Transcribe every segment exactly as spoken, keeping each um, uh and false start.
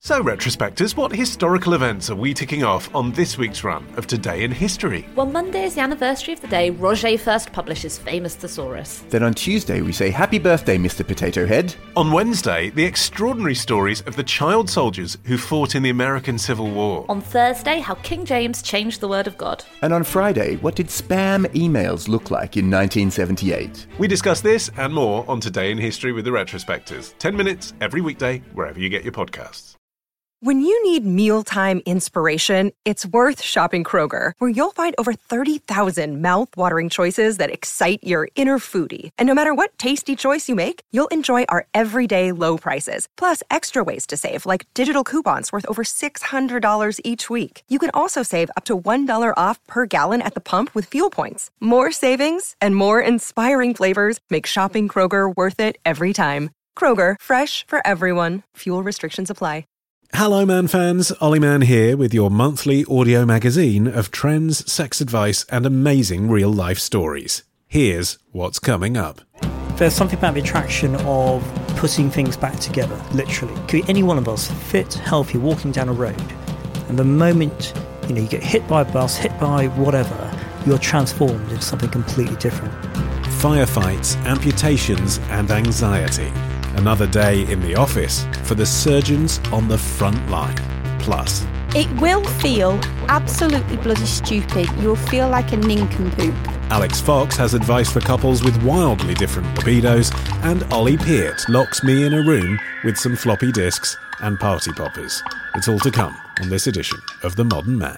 So, retrospectors, what historical events are we ticking off on this week's run of Today in History? Well, Monday is the anniversary of the day Roget first published his famous Thesaurus. Then on Tuesday we say happy birthday, Mister Potato Head. On Wednesday, the extraordinary stories of the child soldiers who fought in the American Civil War. On Thursday, how King James changed the word of God. And on Friday, what did spam emails look like in nineteen seventy-eight? We discuss this and more on Today in History with the Retrospectors. Ten minutes every weekday, wherever you get your podcasts. When you need mealtime inspiration, it's worth shopping Kroger, where you'll find over thirty thousand mouth-watering choices that excite your inner foodie. And no matter what tasty choice you make, you'll enjoy our everyday low prices, plus extra ways to save, like digital coupons worth over six hundred dollars each week. You can also save up to one dollar off per gallon at the pump with fuel points. More savings and more inspiring flavors make shopping Kroger worth it every time. Kroger, fresh for everyone. Fuel restrictions apply. Hello, Man fans. Ollie Mann here with your monthly audio magazine of trends, sex advice, and amazing real-life stories. Here's what's coming up. There's something about the attraction of putting things back together, literally. Could be any one of us, fit, healthy, walking down a road. And the moment, you know, you get hit by a bus, hit by whatever, you're transformed into something completely different. Firefights, amputations, and anxiety. Another day in the office for the surgeons on the front line. Plus, it will feel absolutely bloody stupid. You'll feel like a nincompoop. Alex Fox has advice for couples with wildly different libidos, and Ollie Peart locks me in a room with some floppy disks and party poppers. It's all to come on this edition of The Modern Man.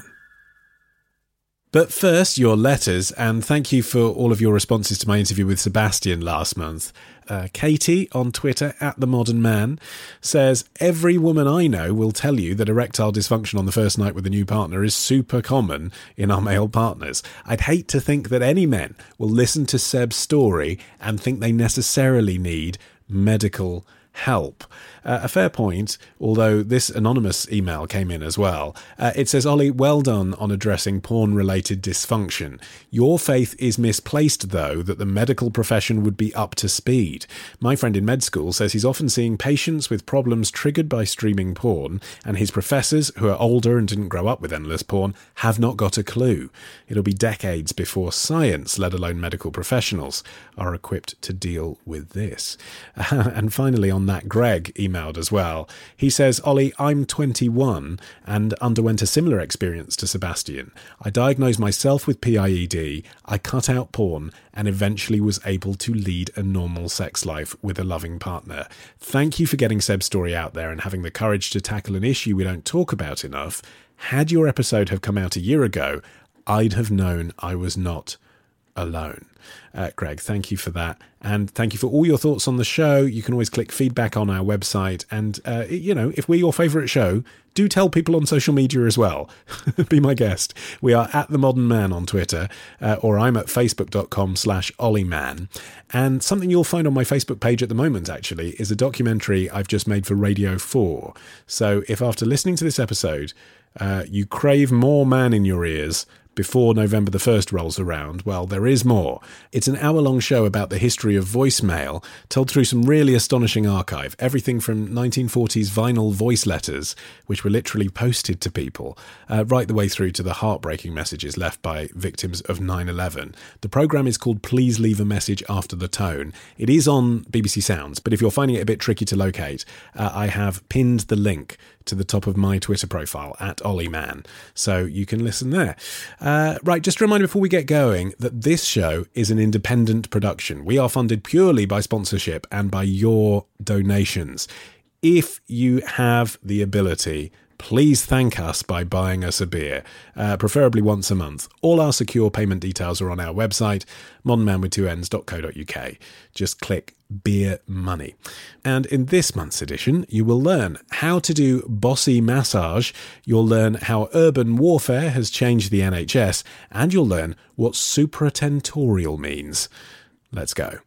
But first, your letters, and thank you for all of your responses to my interview with Sebastian last month. Uh, Katie on Twitter, at The Modern Man, says, every woman I know will tell you that erectile dysfunction on the first night with a new partner is super common in our male partners. I'd hate to think that any men will listen to Seb's story and think they necessarily need medical help. Uh, a fair point, although this anonymous email came in as well. Uh, it says, Ollie, well done on addressing porn-related dysfunction. Your faith is misplaced, though, that the medical profession would be up to speed. My friend in med school says he's often seeing patients with problems triggered by streaming porn, and his professors, who are older and didn't grow up with endless porn, have not got a clue. It'll be decades before science, let alone medical professionals, are equipped to deal with this. Uh, and finally, on that, Greg emailed as well. He says, Ollie, I'm twenty-one and underwent a similar experience to Sebastian. I diagnosed myself with P I E D, I cut out porn, and eventually was able to lead a normal sex life with a loving partner. Thank you for getting Seb's story out there and having the courage to tackle an issue we don't talk about enough. Had your episode have come out a year ago, I'd have known I was not alone. Uh, Greg, thank you for that. And thank you for all your thoughts on the show. You can always click feedback on our website. And, uh, you know, if we're your favourite show, do tell people on social media as well. Be my guest. We are at The Modern Man on Twitter, uh, or I'm at facebook.com slash Ollieman. And something you'll find on my Facebook page at the moment, actually, is a documentary I've just made for Radio four. So if after listening to this episode, uh, you crave more man in your ears before November the first rolls around, well, there is more. It's an hour-long show about the history of voicemail, told through some really astonishing archive. Everything from nineteen forties vinyl voice letters, which were literally posted to people, uh, right the way through to the heartbreaking messages left by victims of nine eleven. The programme is called Please Leave a Message After the Tone. It is on B B C Sounds, but if you're finding it a bit tricky to locate, uh, I have pinned the link to the top of my Twitter profile, at Ollieman, so you can listen there. Uh, right, just a reminder before we get going that this show is an independent production. We are funded purely by sponsorship and by your donations. If you have the ability, please thank us by buying us a beer, uh, preferably once a month. All our secure payment details are on our website, modern man with two ends dot co dot uk. Just click Beer Money. And in this month's edition, you will learn how to do bossy massage, you'll learn how urban warfare has changed the N H S, and you'll learn what supratentorial means. Let's go.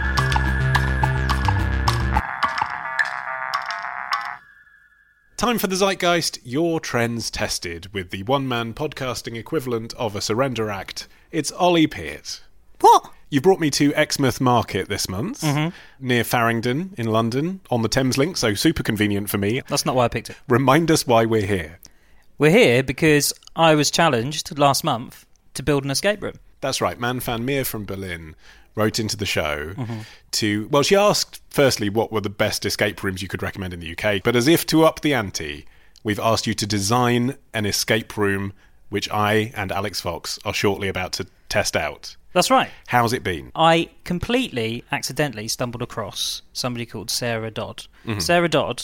Time for the Zeitgeist, your trends tested with the one-man podcasting equivalent of a surrender act. It's Ollie Peart. What? You brought me to Exmouth Market this month, Mhm. near Farringdon in London, on the Thames Link, so super convenient for me. That's not why I picked it. Remind us why we're here. We're here because I was challenged last month to build an escape room. That's right. Man van Meer from Berlin wrote into the show Mhm. to... Well, she asked, firstly, what were the best escape rooms you could recommend in the U K, but as if to up the ante, we've asked you to design an escape room which I and Alex Fox are shortly about to test out. That's right. How's it been? I completely, accidentally stumbled across somebody called Sarah Dodd. Mhm. Sarah Dodd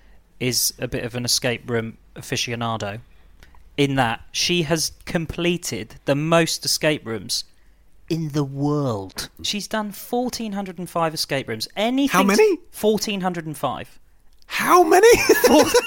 is a bit of an escape room aficionado in that she has completed the most escape rooms in the world. She's done one thousand four hundred five escape rooms. Anything How many? one thousand four hundred five. How many? one thousand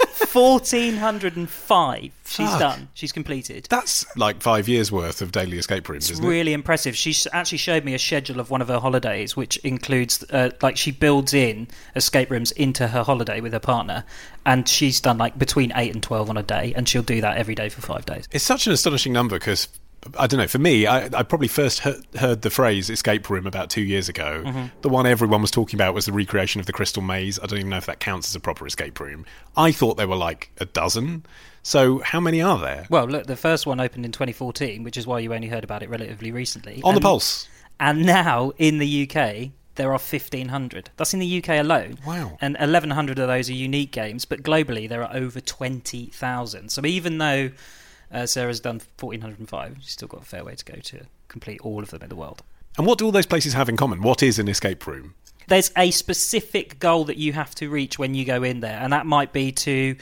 four hundred five she's Fuck. done. She's completed. That's like five years' worth of daily escape rooms, It's isn't really impressive. She s- actually showed me a schedule of one of her holidays, which includes, uh, like, she builds in escape rooms into her holiday with her partner, and she's done like between eight and twelve on a day, and she'll do that every day for five days. it? It's such an astonishing number because, I don't know, for me, I, I probably first heard, heard the phrase escape room about two years ago. Mhm. The one everyone was talking about was the recreation of the Crystal Maze. I don't even know if that counts as a proper escape room. I thought there were like a dozen. So how many are there? Well, look, the first one opened in twenty fourteen, which is why you only heard about it relatively recently. On the And- pulse. And now, in the U K, there are fifteen hundred. That's in the U K alone. Wow. And eleven hundred of those are unique games, but globally there are over twenty thousand. So even though uh, Sarah's done one thousand four hundred five, she's still got a fair way to go to complete all of them in the world. And what do all those places have in common? What is an escape room? There's a specific goal that you have to reach when you go in there, and that might be to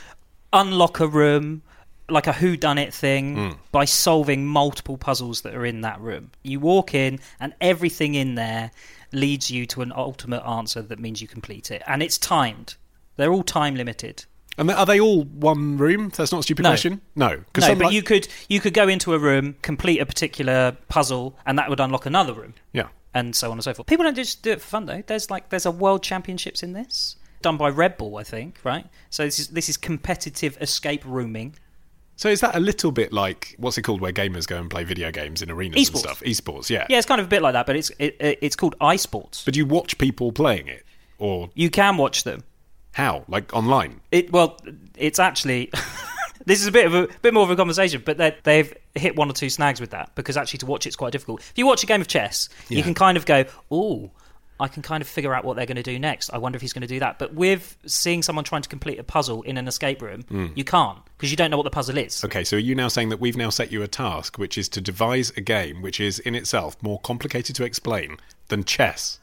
unlock a room, like a whodunit thing, Mm. by solving multiple puzzles that are in that room. You walk in, and everything in there leads you to an ultimate answer that means you complete it. And it's timed. They're all time limited. And are they all one room? That's not a stupid No. question? No. 'Cause No, some, but like- you could you could go into a room, complete a particular puzzle, and that would unlock another room. Yeah. And so on and so forth. People don't just do it for fun, though. There's like there's a world championships in this, done by Red Bull, I think, right? So this is this is competitive escape rooming. So is that a little bit like, what's it called, where gamers go and play video games in arenas Esports. and stuff? Esports, yeah. Yeah, it's kind of a bit like that, but it's it, it, it's called iSports. But you watch people playing it? Or You can watch them. how? Like online? It well, it's actually this is a bit of a bit more of a conversation, but they- they've hit one or two snags with that because actually to watch it's quite difficult. If you watch a game of chess, Yeah. you can kind of go, "Ooh, I can kind of figure out what they're going to do next. I wonder if he's going to do that." But with seeing someone trying to complete a puzzle in an escape room, Mm. you can't because you don't know what the puzzle is. Okay, so are you now saying that we've now set you a task, which is to devise a game which is in itself more complicated to explain than chess?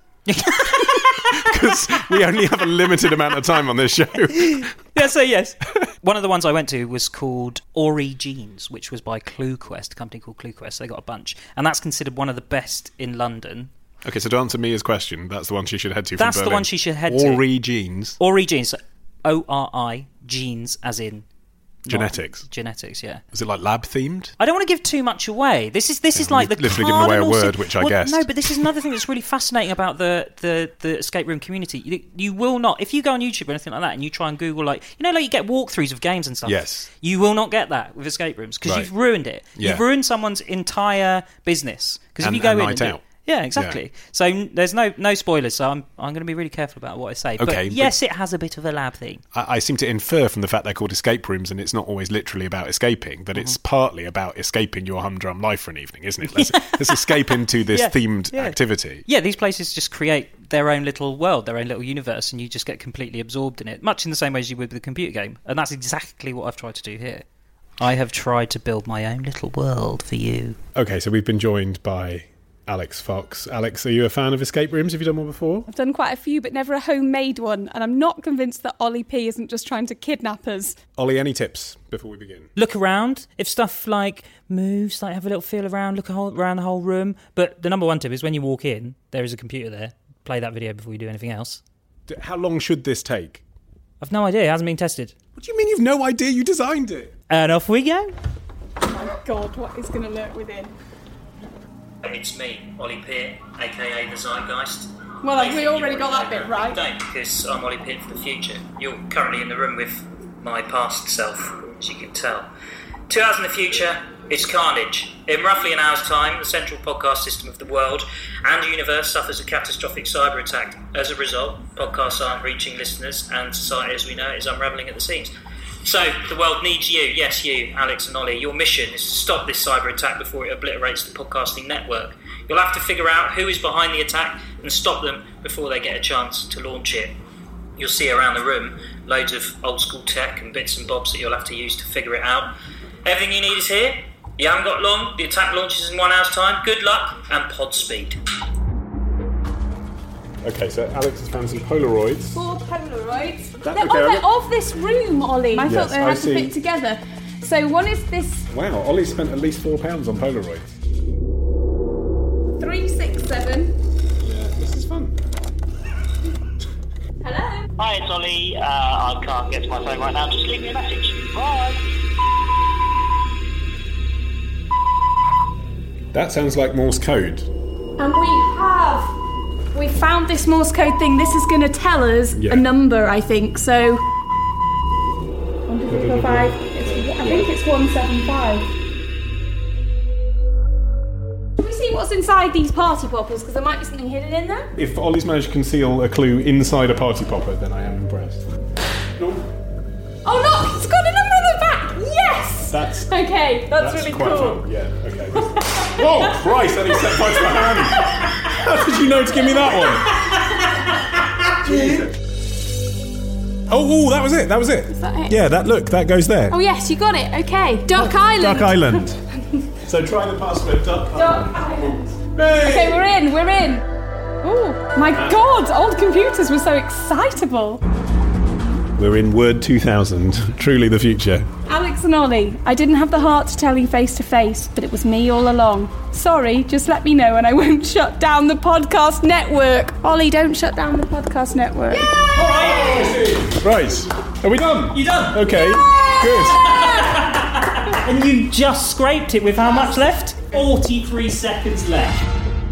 Because we only have a limited amount of time on this show. Yeah, so yes. One of the ones I went to was called Origins, which was by ClueQuest, a company called ClueQuest. They got a bunch. And that's considered one of the best in London. Okay, so to answer Mia's question, that's the one she should head to That's from the Berlin. one she should head to. Origins. Origins. O R I, genes, as in... not- Genetics. Genetics, yeah. Is it like lab-themed? I don't want to give too much away. This is this Yeah, is like the you've literally given away a cardinal word, sin- which I Well, guessed. No, but this is another thing that's really fascinating about the, the, the escape room community. You, you will not, if you go on YouTube or anything like that and you try and Google, like, you know, like you get walkthroughs of games and stuff. Yes. You will not get that with escape rooms because Right. you've ruined it. Yeah. You've ruined someone's entire business. Because if And- you go and in night and do- out. Yeah, exactly. So n- there's no no spoilers. So I'm I'm going to be really careful about what I say. Okay, but but- yes, it has a bit of a lab theme. I, I seem to infer from the fact they're called escape rooms and it's not always literally about escaping, that it's partly about escaping your humdrum life for an evening, isn't it? Let's, let's escape into this Yeah, themed yeah. activity. Yeah, these places just create their own little world, their own little universe, and you just get completely absorbed in it, much in the same way as you would with a computer game. And that's exactly what I've tried to do here. I have tried to build my own little world for you. Okay, so we've been joined by Alex Fox. Alex, are you a fan of escape rooms? Have you done one before? I've done quite a few, but never a homemade one, and I'm not convinced that Ollie P isn't just trying to kidnap us. Ollie, any tips before we begin? Look around. If stuff like moves, like have a little feel around, look a whole, around the whole room. But the number one tip is when you walk in, there is a computer there. Play that video before you do anything else. D- How long should this take? I've no idea. It hasn't been tested. What do you mean you've no idea? You designed it. And off we go. Oh my god, what is going to lurk within? It's me, Ollie Peart, aka the Zeitgeist. Well, have we already got that bit right? Don't, because I'm Ollie Peart for the future. You're currently in the room with my past self, as you can tell. Two hours in the future, it's carnage. In roughly an hour's time, the central podcast system of the world and universe suffers a catastrophic cyber attack. As a result, podcasts aren't reaching listeners, and society as we know it is unravelling at the seams. So, the world needs you, yes you, Alex and Ollie. Your mission is to stop this cyber attack before it obliterates the podcasting network. You'll have to figure out who is behind the attack and stop them before they get a chance to launch it. You'll see around the room loads of old school tech and bits and bobs that you'll have to use to figure it out. Everything you need is here. You haven't got long. The attack launches in one hour's time. Good luck and pod speed. Okay, so Alex has found some Polaroids. Four Polaroids. That- they're okay, of, I- the, of this room, Ollie. I Yes, thought they I had to see. fit together. So one is this Wow, Ollie spent at least four pounds on Polaroids. three six seven. Yeah, this is fun. Hello. Hi, it's Ollie. Uh, I can't get to my phone right now. Just leave me a message. Bye. That sounds like Morse code. And we have. We found this Morse code thing. This is going to tell us Yeah. a number, I think. So. One, two, three, four, five. It's, I think it's one seven five. Can we see what's inside these party poppers? Because there might be something hidden in there. If Ollie's managed to conceal a clue inside a party popper, then I am impressed. No, Oh look! It's got a number on the back. Yes. that's Okay, that's, that's really quite cool. fun. Yeah, okay. Whoa, Christ! That set by my hand. How did you know to give me that one? Jesus. Oh, ooh, that was it. That was it. Is that it? Yeah, that look, that goes there. Oh yes, you got it. Okay, Duck Island. Duck Island. So try the password, Duck Duck Island. Okay, we're in. We're in. Oh my God! Old computers were so excitable. We're in Word two thousand. Truly the future. Alex and Ollie, I didn't have the heart to tell you face to face, but it was me all along. Sorry, just let me know and I won't shut down the podcast network. Ollie, don't shut down the podcast network. Right. Are we done? You done? Okay. Good. And you just scraped it with how much left? forty-three seconds left.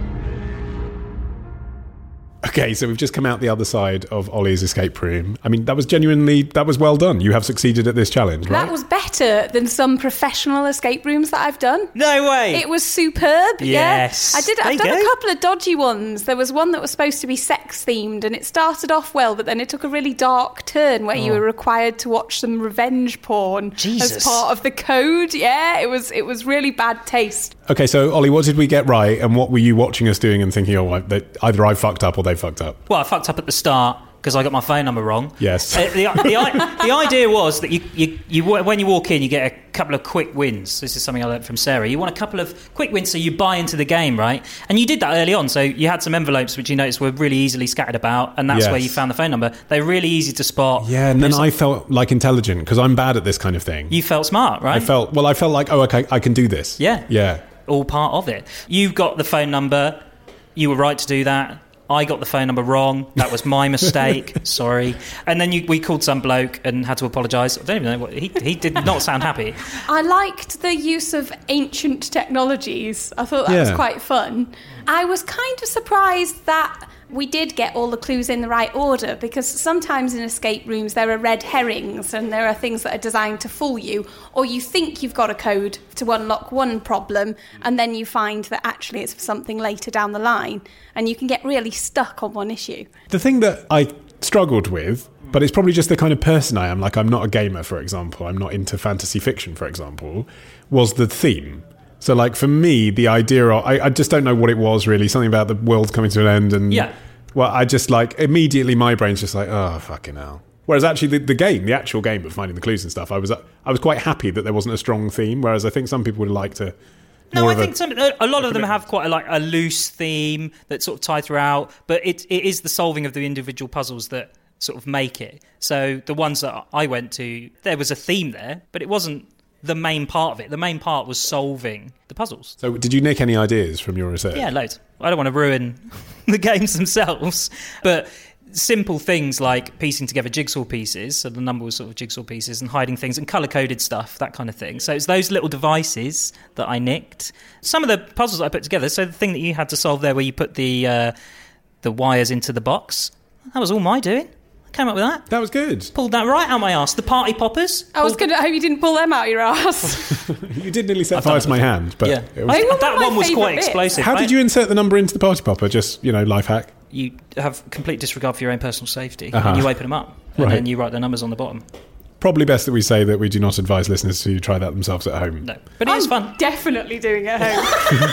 Okay, so we've just come out the other side of Ollie's escape room. I mean, that was genuinely, that was well done. You have succeeded at this challenge, right? That was better than some professional escape rooms that I've done. No way. It was superb. Yes. Yeah. I did. There I've you done go. a couple of dodgy ones. There was one that was supposed to be sex themed, and it started off well, but then it took a really dark turn where you Oh. were required to watch some revenge porn Jesus. as part of the code. Yeah, it was. It was really bad taste. Okay, so Ollie, what did we get right, and what were you watching us doing and thinking, oh, I, they, either I fucked up or they fucked up? Well, I fucked up at the start because I got my phone number wrong. Yes. Uh, the, the, the, the idea was that you, you, you, when you walk in, you get a couple of quick wins. This is something I learned from Sarah. You want a couple of quick wins so you buy into the game, right? And you did that early on. So you had some envelopes which you noticed were really easily scattered about, and that's Yes. where you found the phone number. They're really easy to spot. Yeah, and then It's- I felt like intelligent, because I'm bad at this kind of thing. You felt smart, right? I felt, well, I felt like, oh, okay, I can do this. Yeah. Yeah. All part of it. You got the phone number. You were right to do that. I got the phone number wrong. That was my mistake. Sorry. And then you, we called some bloke and had to apologise. I don't even know what he he did not sound happy. I liked the use of ancient technologies. I thought that was Yeah. quite fun. I was kind of surprised that we did get all the clues in the right order, because sometimes in escape rooms there are red herrings and there are things that are designed to fool you, or you think you've got a code to unlock one problem and then you find that actually it's for something later down the line, and you can get really stuck on one issue. The thing that I struggled with, but it's probably just the kind of person I am, like I'm not a gamer, for example, I'm not into fantasy fiction, for example, was the theme. So, like, for me, the idea of, I, I just don't know what it was, really. Something about the world coming to an end. And, Yeah. well, I just, like, immediately my brain's just like, oh, fucking hell. Whereas actually the, the game, the actual game of finding the clues and stuff, I was I was quite happy that there wasn't a strong theme, whereas I think some people would like to... No, more I of think a, some, a lot of them have quite a, like a loose theme that sort of tie throughout, but it, it is the solving of the individual puzzles that sort of make it. So the ones that I went to, there was a theme there, but it wasn't the main part of it. The main part was solving the puzzles. So did you nick any ideas from your research? Yeah, loads. I don't want to ruin the games themselves, but simple things like piecing together jigsaw pieces, so the number was sort of jigsaw pieces, and hiding things and colour-coded stuff, that kind of thing. So it's those little devices that I nicked. Some of the puzzles that I put together, so the thing that you had to solve there where you put the uh, the wires into the box, that was all my doing. Came up with that. That was good. Pulled that right out my arse. The party poppers. I was going to hope you didn't pull them out your ass. You did nearly set fire to my hand, but yeah. it was... I that one was quite bits. explosive. How right? did you insert the number into the party popper? Just, you know, life hack? You have complete disregard for your own personal safety. Uh-huh. And you open them up. And right. then you write the numbers on the bottom. Probably best that we say that we do not advise listeners to try that themselves at home. No. But it is fun. Definitely doing it at home.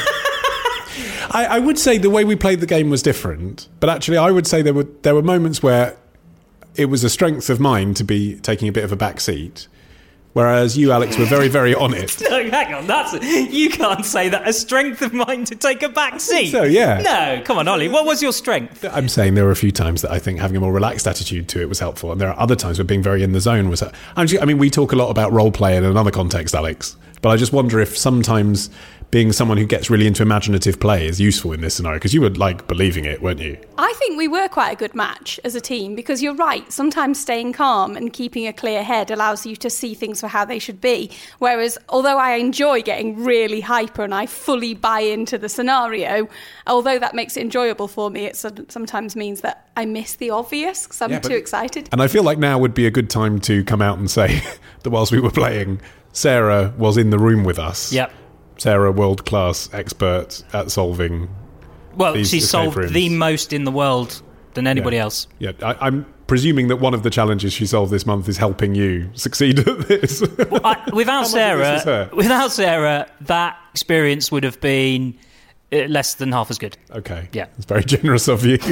I, I would say the way we played the game was different, but actually I would say there were there were moments where it was a strength of mine to be taking a bit of a back seat, whereas you, Alex, were very, very on it. No, hang on, that's you can't say that. A strength of mine to take a back seat. So, yeah. No, come on, Ollie. What was your strength? I'm saying there were a few times that I think having a more relaxed attitude to it was helpful, and there are other times where being very in the zone was. I'm just, I mean, we talk a lot about role play in another context, Alex, but I just wonder if sometimes being someone who gets really into imaginative play is useful in this scenario, because you were like believing it, weren't you? I think we were quite a good match as a team, because you're right, sometimes staying calm and keeping a clear head allows you to see things for how they should be, whereas although I enjoy getting really hyper and I fully buy into the scenario, although that makes it enjoyable for me, it sometimes means that I miss the obvious because I'm yeah, too excited. And I feel like now would be a good time to come out and say that whilst we were playing, Sarah was in the room with us. Yep. Sarah, world-class expert at solving. Well, these she solved rooms. the most in the world than anybody yeah. else. Yeah, I, I'm presuming that one of the challenges she solved this month is helping you succeed at this. Well, I, without Sarah, without Sarah, that experience would have been less than half as good. Okay. Yeah. It's very generous of you.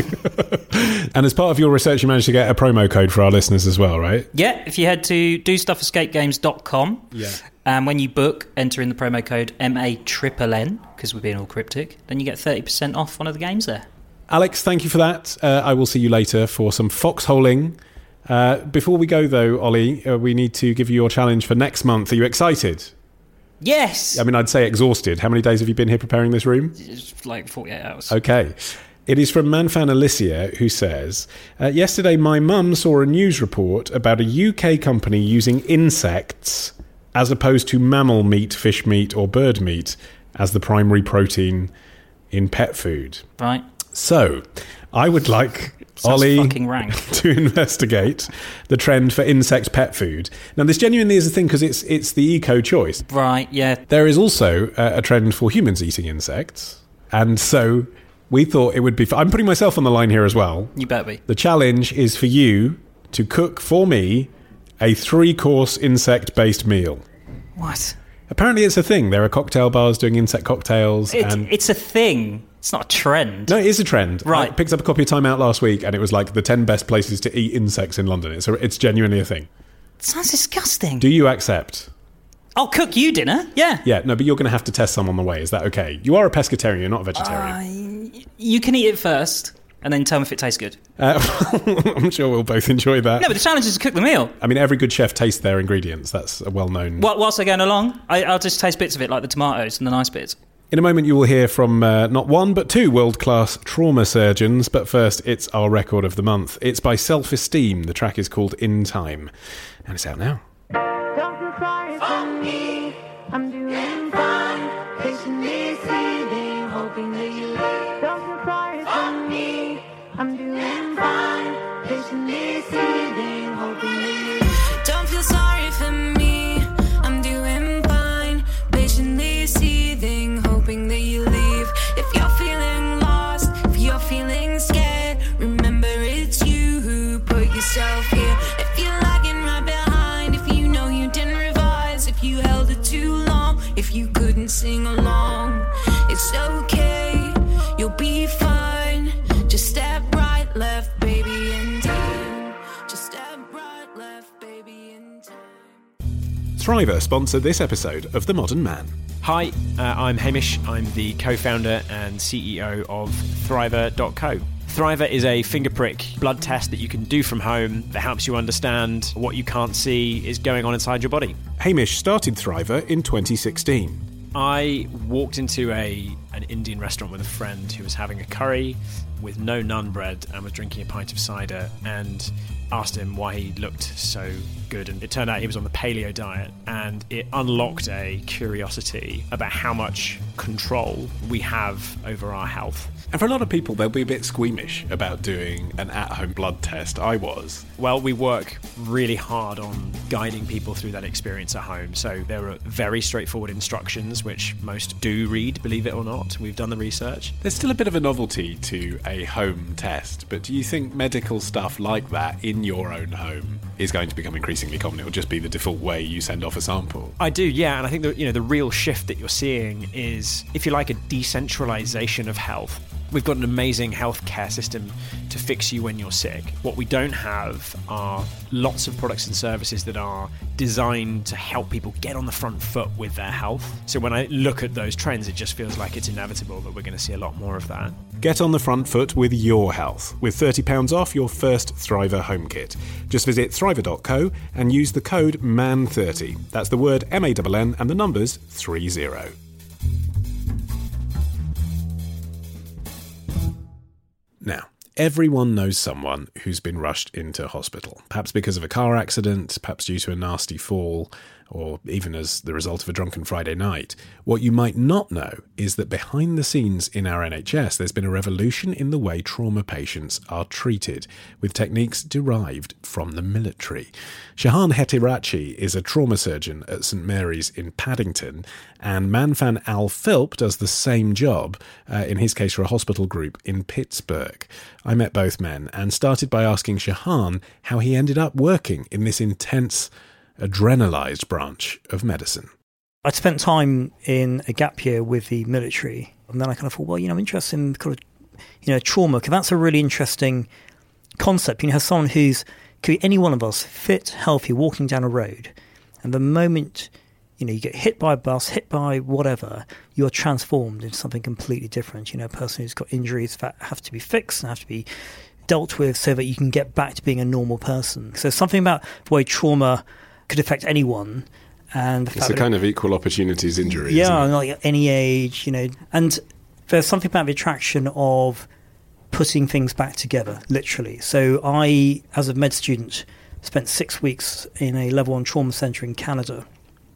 And as part of your research, you managed to get a promo code for our listeners as well, right? Yeah. If you head to do stuff escape games dot com, yeah. and when you book, enter in the promo code M A N N N, because we're being all cryptic, then you get thirty percent off one of the games there. Alex, thank you for that. Uh, I will see you later for some foxholing. Uh, before we go, though, Ollie, uh, we need to give you your challenge for next month. Are you excited? Yes. I mean, I'd say exhausted. How many days have you been here preparing this room? It's like forty-eight hours. Okay. It is from Manfan Alicia, who says, uh, yesterday my mum saw a news report about a U K company using insects as opposed to mammal meat, fish meat or bird meat as the primary protein in pet food. Right. So, I would like Sounds Ollie fucking rank. to investigate the trend for insect pet food. Now, this genuinely is a thing because it's it's the eco choice. Right, yeah. There is also a, a trend for humans eating insects. And so we thought it would be... I'm putting myself on the line here as well. You better be. The challenge is for you to cook for me a three-course insect-based meal. What? Apparently it's a thing. There are cocktail bars doing insect cocktails. It, and it's a thing. It's not a trend. No, it is a trend. Right. I picked up a copy of Time Out last week and it was like the ten best places to eat insects in London. It's, a, it's genuinely a thing. It sounds disgusting. Do you accept? I'll cook you dinner, yeah. Yeah, no, but you're going to have to test some on the way. Is that okay? You are a pescatarian, you're not a vegetarian. Uh, you can eat it first and then tell me if it tastes good. Uh, I'm sure we'll both enjoy that. No, but the challenge is to cook the meal. I mean, every good chef tastes their ingredients. That's a well-known... While, whilst they're going along, I, I'll just taste bits of it, like the tomatoes and the nice bits. In a moment, you will hear from uh, not one, but two world-class trauma surgeons. But first, it's our record of the month. It's by Self-Esteem. The track is called In Time. And it's out now. Don't feel sorry for me. I'm doing fine. Patiently seething, hoping that you leave. Don't feel sorry for me. I'm doing fine. Patiently seething, hoping that you leave. Don't feel sorry for me. I'm doing fine. Patiently seething, hoping that you leave. If you're feeling lost, if you're feeling scared, remember it's you who put yourself here. If you're lagging right behind, if you know you didn't revise, if you held it too long, if you couldn't sing along, it's okay, you'll be fine. Just step right, left, baby, in time. Just step right, left, baby, in time. Thriver sponsor this episode of The Modern Man. Hi, uh, I'm Hamish. I'm the co-founder and C E O of Thriver dot co. Thriver is a finger prick blood test that you can do from home that helps you understand what you can't see is going on inside your body. Hamish started Thriver in twenty sixteen. I walked into a an Indian restaurant with a friend who was having a curry with no naan bread and was drinking a pint of cider, and asked him why he looked so good, and it turned out he was on the paleo diet, and it unlocked a curiosity about how much control we have over our health. And for a lot of people, they'll be a bit squeamish about doing an at-home blood test. I was. Well, we work really hard on guiding people through that experience at home. So there are very straightforward instructions, which most do read, believe it or not. We've done the research. There's still a bit of a novelty to a home test, but do you think medical stuff like that in your own home is going to become increasingly common? It will just be the default way you send off a sample. I do, yeah, and I think that, you know, the real shift that you're seeing is, if you like, a decentralization of health. We've got an amazing healthcare system to fix you when you're sick. What we don't have are lots of products and services that are designed to help people get on the front foot with their health. So when I look at those trends, it just feels like it's inevitable that we're going to see a lot more of that. Get on the front foot with your health with thirty pounds off your first Thriver home kit. Just visit thriver dot co and use the code M A N thirty. That's the word M A N N and the numbers three zero. Now, everyone knows someone who's been rushed into hospital, perhaps because of a car accident, perhaps due to a nasty fall, or even as the result of a drunken Friday night. What you might not know is that behind the scenes in our N H S, there's been a revolution in the way trauma patients are treated, with techniques derived from the military. Shahan Hetirachi is a trauma surgeon at St Mary's in Paddington, and Manfan Al-Philp does the same job, uh, in his case for a hospital group in Pittsburgh. I met both men and started by asking Shahan how he ended up working in this intense, adrenalized branch of medicine. I'd spent time in a gap year with the military, and then I kind of thought, well, you know, I'm interested in kind of, you know, trauma, because that's a really interesting concept. You know, as someone who's, could be any one of us, fit, healthy, walking down a road, and the moment, you know, you get hit by a bus, hit by whatever, you're transformed into something completely different. You know, a person who's got injuries that have to be fixed and have to be dealt with so that you can get back to being a normal person. So something about the way trauma could affect anyone, and the it's fact a that kind of equal opportunities injury. Yeah, isn't it? like any age, you know. And there's something about the attraction of putting things back together, literally. So I, as a med student, spent six weeks in a level one trauma centre in Canada,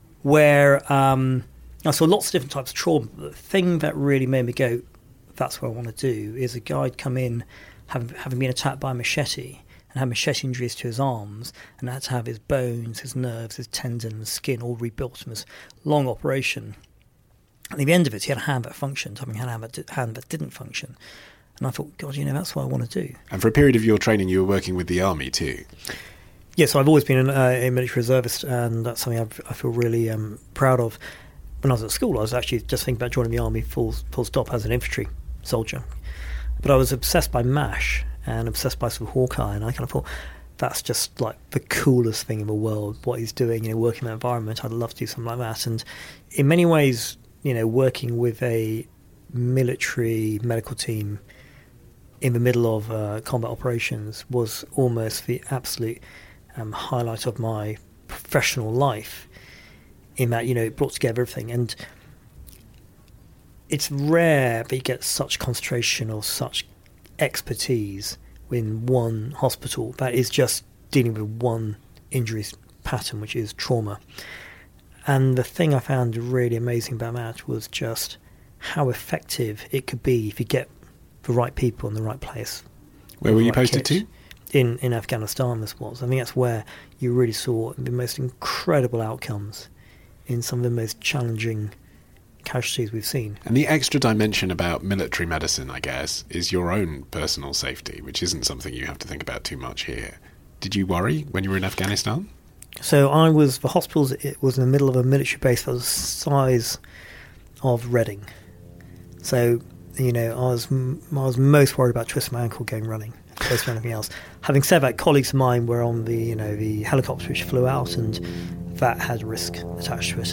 where um, I saw lots of different types of trauma. The thing that really made me go, that's what I want to do, is a guy come in having, having been attacked by a machete, and had machete injuries to his arms, and had to have his bones, his nerves, his tendons, skin all rebuilt from this long operation. And at the end of it, he had a hand that functioned. I mean, he had a hand that, did, hand that didn't function. And I thought, God, you know, that's what I want to do. And for a period of your training, you were working with the army too. Yes, I've always been an, uh, a military reservist, and that's something I've, I feel really um, proud of. When I was at school, I was actually just thinking about joining the army full, full stop as an infantry soldier. But I was obsessed by MASH, and obsessed by sort of Hawkeye, and I kind of thought, that's just like the coolest thing in the world, what he's doing, you know, working in that environment. I'd love to do something like that. And in many ways, you know, working with a military medical team in the middle of uh, combat operations was almost the absolute um, highlight of my professional life, in that, you know, it brought together everything. And it's rare that you get such concentration or such expertise in one hospital that is just dealing with one injury pattern, which is trauma. And the thing I found really amazing about that was just how effective it could be if you get the right people in the right place. Where were you right posted kit. to? In in Afghanistan, this was. I think that's where you really saw the most incredible outcomes in some of the most challenging casualties we've seen. And the extra dimension about military medicine, I guess, is your own personal safety, which isn't something you have to think about too much here. Did you worry when you were in Afghanistan? So I was, the hospitals, it was in the middle of a military base that was the size of Reading. So, you know, I was I was most worried about twisting my ankle going running, as opposed to anything else. Having said that, colleagues of mine were on the, you know, the helicopter which flew out, and that had risk attached to it.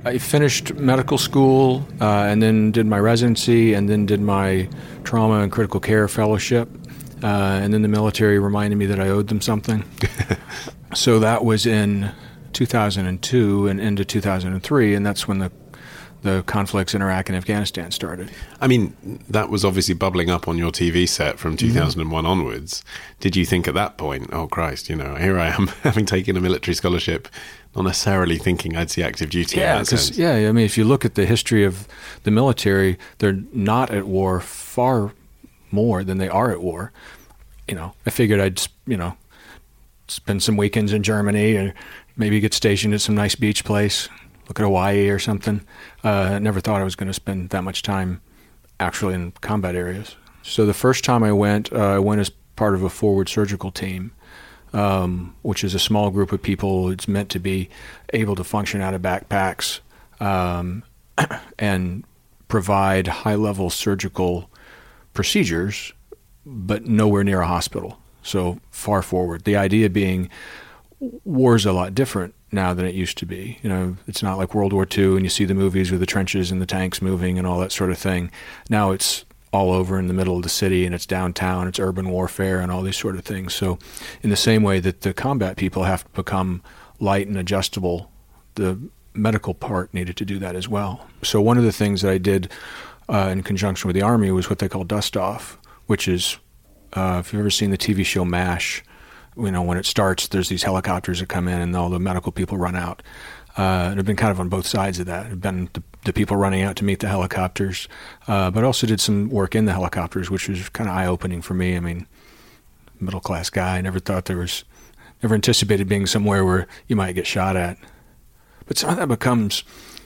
I finished medical school uh, and then did my residency and then did my trauma and critical care fellowship. Uh, and then the military reminded me that I owed them something. So that was in two thousand two and into two thousand three, and that's when the the conflicts in Iraq and Afghanistan started. I mean, that was obviously bubbling up on your T V set from two thousand one mm-hmm. onwards. Did you think at that point, oh Christ, you know, here I am having taken a military scholarship, not necessarily thinking I'd see active duty? Yeah, because yeah, I mean, if you look at the history of the military, they're not at war far more than they are at war. You know, I figured I'd, you know, spend some weekends in Germany or maybe get stationed at some nice beach place, look at Hawaii or something. Uh, I never thought I was going to spend that much time actually in combat areas. So the first time I went, uh, I went as part of a forward surgical team, um, which is a small group of people. It's meant to be able to function out of backpacks um, and provide high-level surgical procedures, but nowhere near a hospital. So far forward. The idea being war's a lot different now than it used to be. You know, it's not like World War Two and you see the movies with the trenches and the tanks moving and all that sort of thing. Now it's all over in the middle of the city and it's downtown, it's urban warfare and all these sort of things. So in the same way that the combat people have to become light and adjustable, the medical part needed to do that as well. So one of the things that I did uh, in conjunction with the Army was what they call dust off, which is, uh, if you've ever seen the T V show MASH, you know, when it starts, there's these helicopters that come in and all the medical people run out. Uh, and I've been kind of on both sides of that. I've been the, the people running out to meet the helicopters, uh, but also did some work in the helicopters, which was kind of eye-opening for me. I mean, middle-class guy, never thought there was, never anticipated being somewhere where you might get shot at. But some of that becomes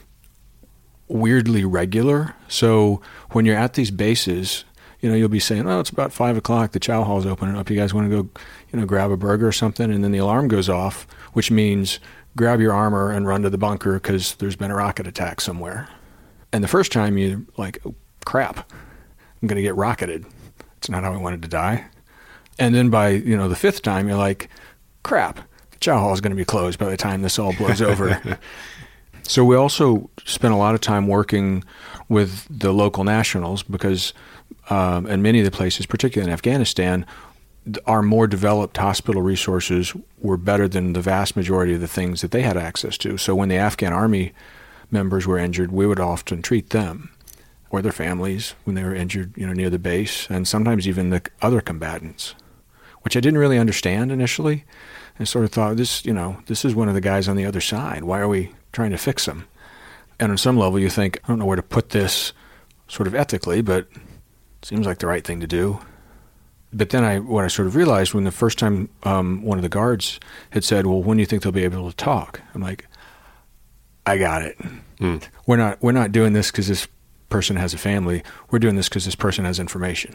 weirdly regular. So when you're at these bases, you know, you'll be saying, oh, it's about five o'clock, the chow hall's opening up, you guys want to go, you know, grab a burger or something? And then the alarm goes off, which means grab your armor and run to the bunker because there's been a rocket attack somewhere. And the first time you're like, oh, crap, I'm going to get rocketed. It's not how I wanted to die. And then by, you know, the fifth time, you're like, crap, the chow hall is going to be closed by the time this all blows over. So we also spent a lot of time working with the local nationals because um, in many of the places, particularly in Afghanistan, our more developed hospital resources were better than the vast majority of the things that they had access to. So when the Afghan army members were injured, we would often treat them or their families when they were injured, you know, near the base, and sometimes even the other combatants, which I didn't really understand initially. And sort of thought, this, you know, this is one of the guys on the other side. Why are we trying to fix him? And on some level you think, I don't know where to put this sort of ethically, but it seems like the right thing to do. But then I, what I sort of realized when the first time um, one of the guards had said, well, when do you think they'll be able to talk? I'm like, I got it. Mm. We're not, we're not doing this because this person has a family. We're doing this because this person has information.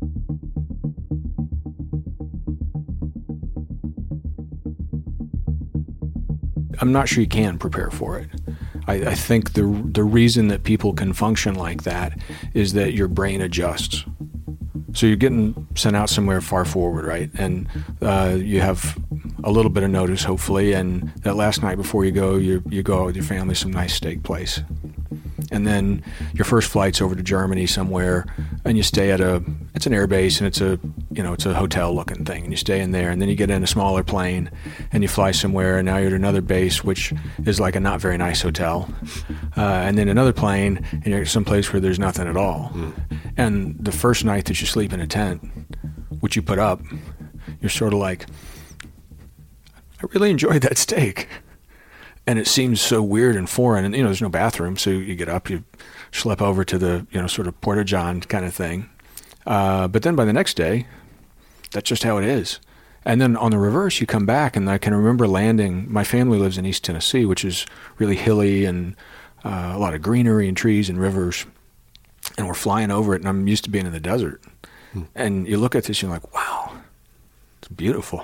I'm not sure you can prepare for it. I, I think the the reason that people can function like that is that your brain adjusts. So you're getting sent out somewhere far forward, right? And uh, you have a little bit of notice, hopefully, and that last night before you go, you you go out with your family some nice steak place. And then your first flight's over to Germany somewhere, and you stay at a, it's an air base, and it's a, you know, it's a hotel-looking thing, and you stay in there, and then you get in a smaller plane, and you fly somewhere, and now you're at another base, which is like a not very nice hotel, uh, and then another plane, and you're someplace where there's nothing at all. Mm. And the first night that you sleep in a tent, which you put up, you're sort of like, I really enjoyed that steak. And it seems so weird and foreign, and you know, there's no bathroom, so you get up, you schlep over to the, you know, sort of porta-john kind of thing. Uh, but then by the next day, that's just how it is. And then on the reverse, you come back, and I can remember landing. My family lives in East Tennessee, which is really hilly and uh, a lot of greenery and trees and rivers. And we're flying over it, and I'm used to being in the desert. Hmm. And you look at this, and you're like, wow, it's beautiful.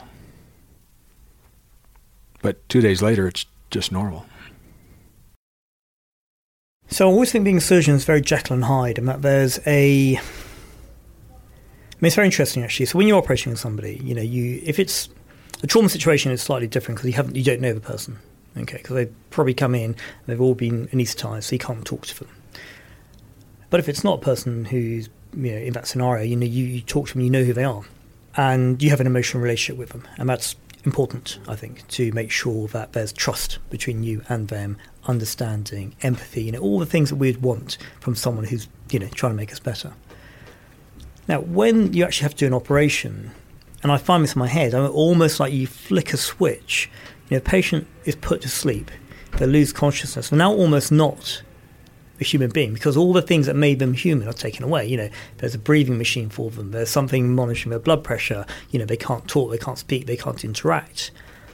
But two days later, it's just normal. So I always think being a surgeon is very Jekyll and Hyde, and that there's a... I mean, it's very interesting, actually. So when you're operating on somebody, you know, you if it's a trauma situation, it's slightly different because you haven't, you don't know the person. okay, because they probably come in and they've all been anaesthetised, so you can't talk to them. But if it's not a person who's, you know, in that scenario, you know, you, you talk to them, you know who they are, and you have an emotional relationship with them, and that's important, I think, to make sure that there's trust between you and them, understanding, empathy, you know, all the things that we'd want from someone who's, you know, trying to make us better. Now, when you actually have to do an operation, and I find this in my head, I'm almost like you flick a switch. You know, the patient is put to sleep, they lose consciousness, they're now almost not a human being because all the things that made them human are taken away. You know, there's a breathing machine for them, there's something monitoring their blood pressure, you know, they can't talk, they can't speak, they can't interact.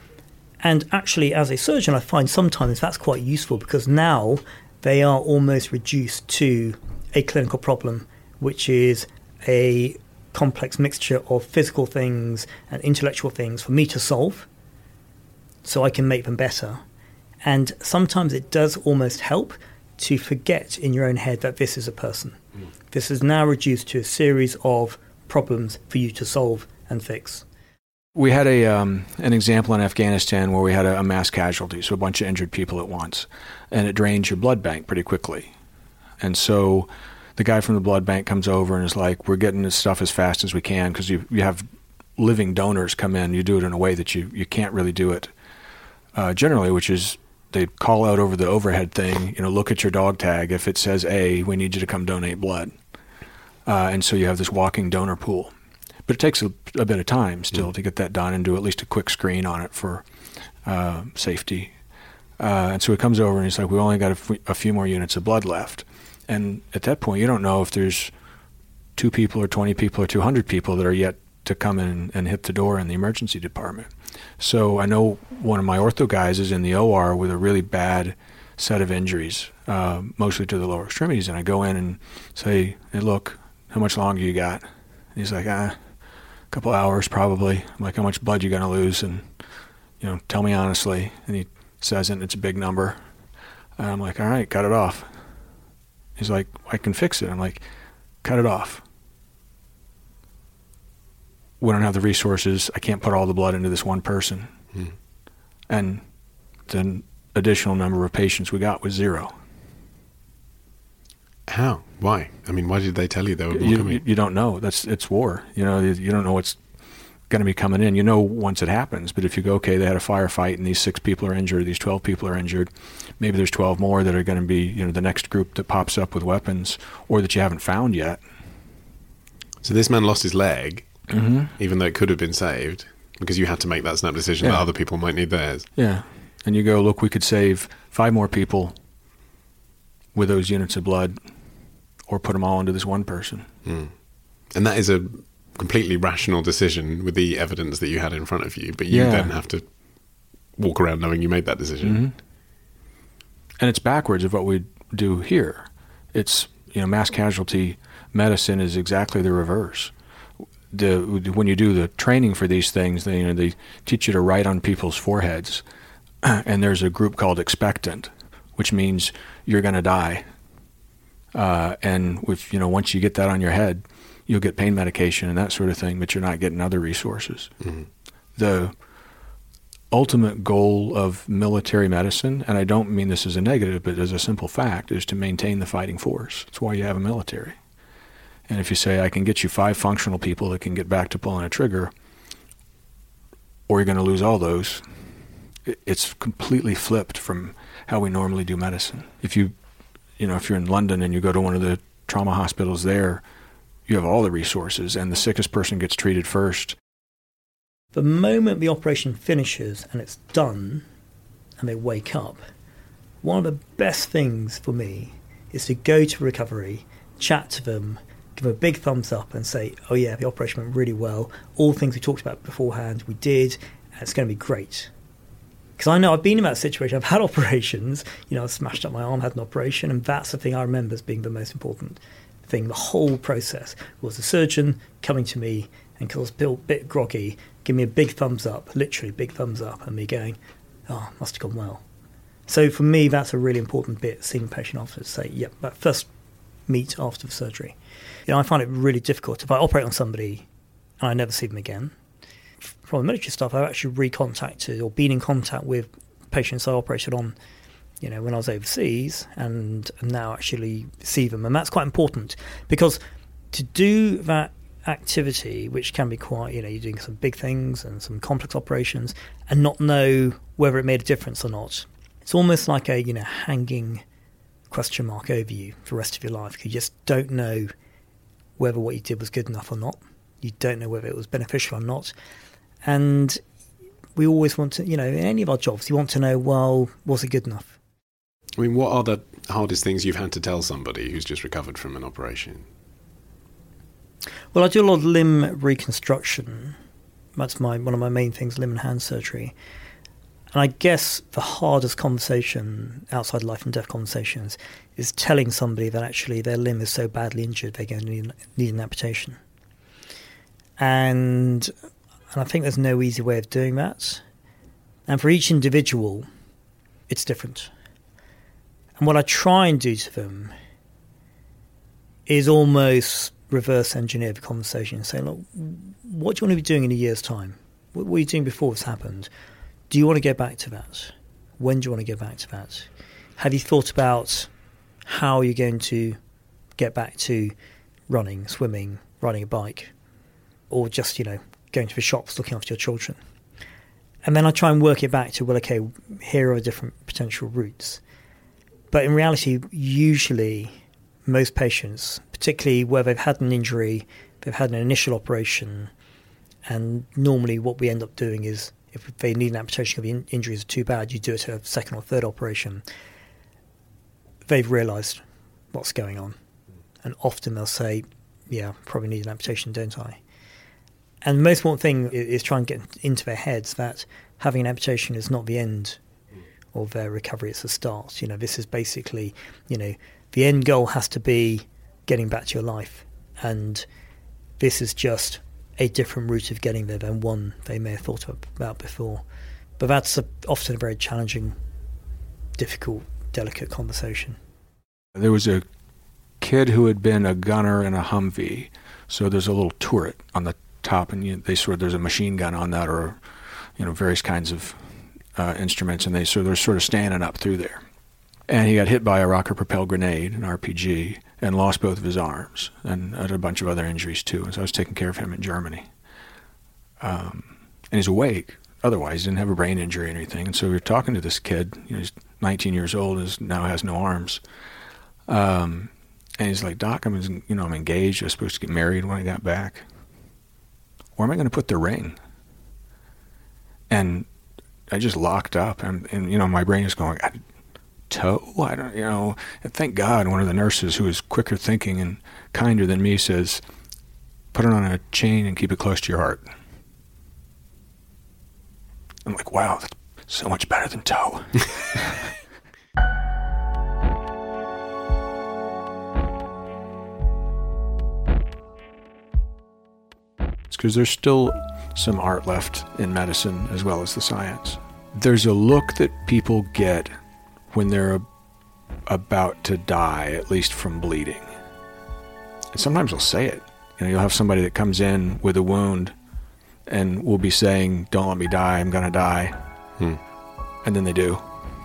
And actually, as a surgeon, I find sometimes that's quite useful because now they are almost reduced to a clinical problem, which is a complex mixture of physical things and intellectual things for me to solve so I can make them better. And sometimes it does almost help to forget in your own head that this is a person. Mm. This is now reduced to a series of problems for you to solve and fix. We had a um, an example in Afghanistan where we had a, a mass casualty, so a bunch of injured people at once, and it drains your blood bank pretty quickly. And so the guy from the blood bank comes over and is like, we're getting this stuff as fast as we can because you, you have living donors come in. You do it in a way that you, you can't really do it uh, generally, which is they call out over the overhead thing, you know, look at your dog tag. If it says A, we need you to come donate blood. Uh, and so you have this walking donor pool. But it takes a, a bit of time still mm. to get that done and do at least a quick screen on it for uh, safety. Uh, and so he comes over and he's like, we only got a, f- a few more units of blood left. And at that point, you don't know if there's two people or twenty people or two hundred people that are yet to come in and hit the door in the emergency department. So I know one of my ortho guys is in the O R with a really bad set of injuries, uh, mostly to the lower extremities. And I go in and say, hey, look, how much longer you got? And he's like, ah, a couple hours probably. I'm like, how much blood you going to lose? And, you know, tell me honestly. And he says it, and it's a big number. And I'm like, all right, cut it off. He's like, I can fix it. I'm like, cut it off. We don't have the resources. I can't put all the blood into this one person. Hmm. And the additional number of patients we got was zero. How? Why? I mean, why did they tell you they were you, coming? You, you don't know. That's it's war. You know, you, you don't know what's going to be coming in. You know once it happens. But if you go, okay, they had a firefight and these six people are injured, these twelve people are injured, maybe there's twelve more that are going to be, you know, the next group that pops up with weapons or that you haven't found yet. So this man lost his leg, mm-hmm. even though it could have been saved, because you had to make that snap decision yeah. that other people might need theirs. Yeah. And you go, look, we could save five more people with those units of blood or put them all into this one person. Mm. And that is a completely rational decision with the evidence that you had in front of you, but you yeah. then have to walk around knowing you made that decision. Mm-hmm. And it's backwards of what we do here. It's, you know, mass casualty medicine is exactly the reverse. The when you do the training for these things, they, you know, they teach you to write on people's foreheads, and there's a group called expectant, which means you're going to die. Uh, and with, you know, once you get that on your head, you'll get pain medication and that sort of thing, but you're not getting other resources. Mm-hmm. The ultimate goal of military medicine, and I don't mean this as a negative, but as a simple fact, is to maintain the fighting force. That's why you have a military. And if you say, I can get you five functional people that can get back to pulling a trigger, or you're going to lose all those, it's completely flipped from how we normally do medicine. If you, you know, if you're in London and you go to one of the trauma hospitals there, you have all the resources, and the sickest person gets treated first. The moment the operation finishes and it's done, and they wake up, one of the best things for me is to go to recovery, chat to them, give them a big thumbs up and say, oh yeah, the operation went really well. All the things we talked about beforehand, we did, and it's going to be great. Because I know I've been in that situation. I've had operations. You know, I smashed up my arm, had an operation, and that's the thing I remember as being the most important thing. The whole process was the surgeon coming to me, and because I was a bit groggy, give me a big thumbs up, literally big thumbs up, and me going, oh, must have gone well. So for me, that's a really important bit, seeing the patient after to say, yep, that first meet after the surgery. You know, I find it really difficult. If I operate on somebody and I never see them again, from the military stuff, I've actually recontacted or been in contact with patients I operated on, you know, when I was overseas, and now actually see them. And that's quite important, because to do that activity, which can be quite, you know, you're doing some big things and some complex operations, and not know whether it made a difference or not, it's almost like a, you know, hanging question mark over you for the rest of your life. You just don't know whether what you did was good enough or not. You don't know whether it was beneficial or not. And we always want to, you know, in any of our jobs, you want to know, well, was it good enough? I mean, what are the hardest things you've had to tell somebody who's just recovered from an operation? Well, I do a lot of limb reconstruction. That's my one of my main things, limb and hand surgery. And I guess the hardest conversation, outside life and death conversations, is telling somebody that actually their limb is so badly injured they're going to need, need an amputation. And, and I think there's no easy way of doing that. And for each individual, it's different. And what I try and do to them is almost reverse engineer the conversation and say, look, what do you want to be doing in a year's time? What were you doing before this happened? Do you want to go back to that? When do you want to go back to that? Have you thought about how you're going to get back to running, swimming, riding a bike, or just, you know, going to the shops, looking after your children? And then I try and work it back to, well, okay, here are different potential routes. But in reality, usually most patients, particularly where they've had an injury, they've had an initial operation, and normally what we end up doing is, if they need an amputation because the in- injuries are too bad, you do it at a second or third operation. They've realised what's going on. And often they'll say, yeah, probably need an amputation, don't I? And the most important thing is, is trying to get into their heads that having an amputation is not the end of their recovery, it's a start. You know, this is basically, you know, the end goal has to be getting back to your life. And this is just a different route of getting there than one they may have thought about before. But that's a, often a very challenging, difficult, delicate conversation. There was a kid who had been a gunner in a Humvee, so there's a little turret on the top, and you, they sort of, there's a machine gun on that, or, you know, various kinds of uh, instruments, and they so they're sort of standing up through there. And he got hit by a rocket-propelled grenade, an R P G, and lost both of his arms, and had a bunch of other injuries too. And so I was taking care of him in Germany. Um, and he's awake. Otherwise, he didn't have a brain injury or anything. And so we were talking to this kid. You know, he's nineteen years old, and now has no arms. Um, and he's like, Doc, I'm, you know, I'm engaged. I was supposed to get married when I got back. Where am I going to put the ring? And I just locked up, and, and you know, my brain is going, I, toe? I don't, you know, and thank God one of the nurses, who is quicker thinking and kinder than me, says, put it on a chain and keep it close to your heart. I'm like, wow, that's so much better than toe. It's because there's still some art left in medicine as well as the science. There's a look that people get when they're about to die, at least from bleeding. And sometimes they'll say it. You know, you'll have somebody that comes in with a wound and will be saying, don't let me die, I'm going to die. Hmm. And then they do.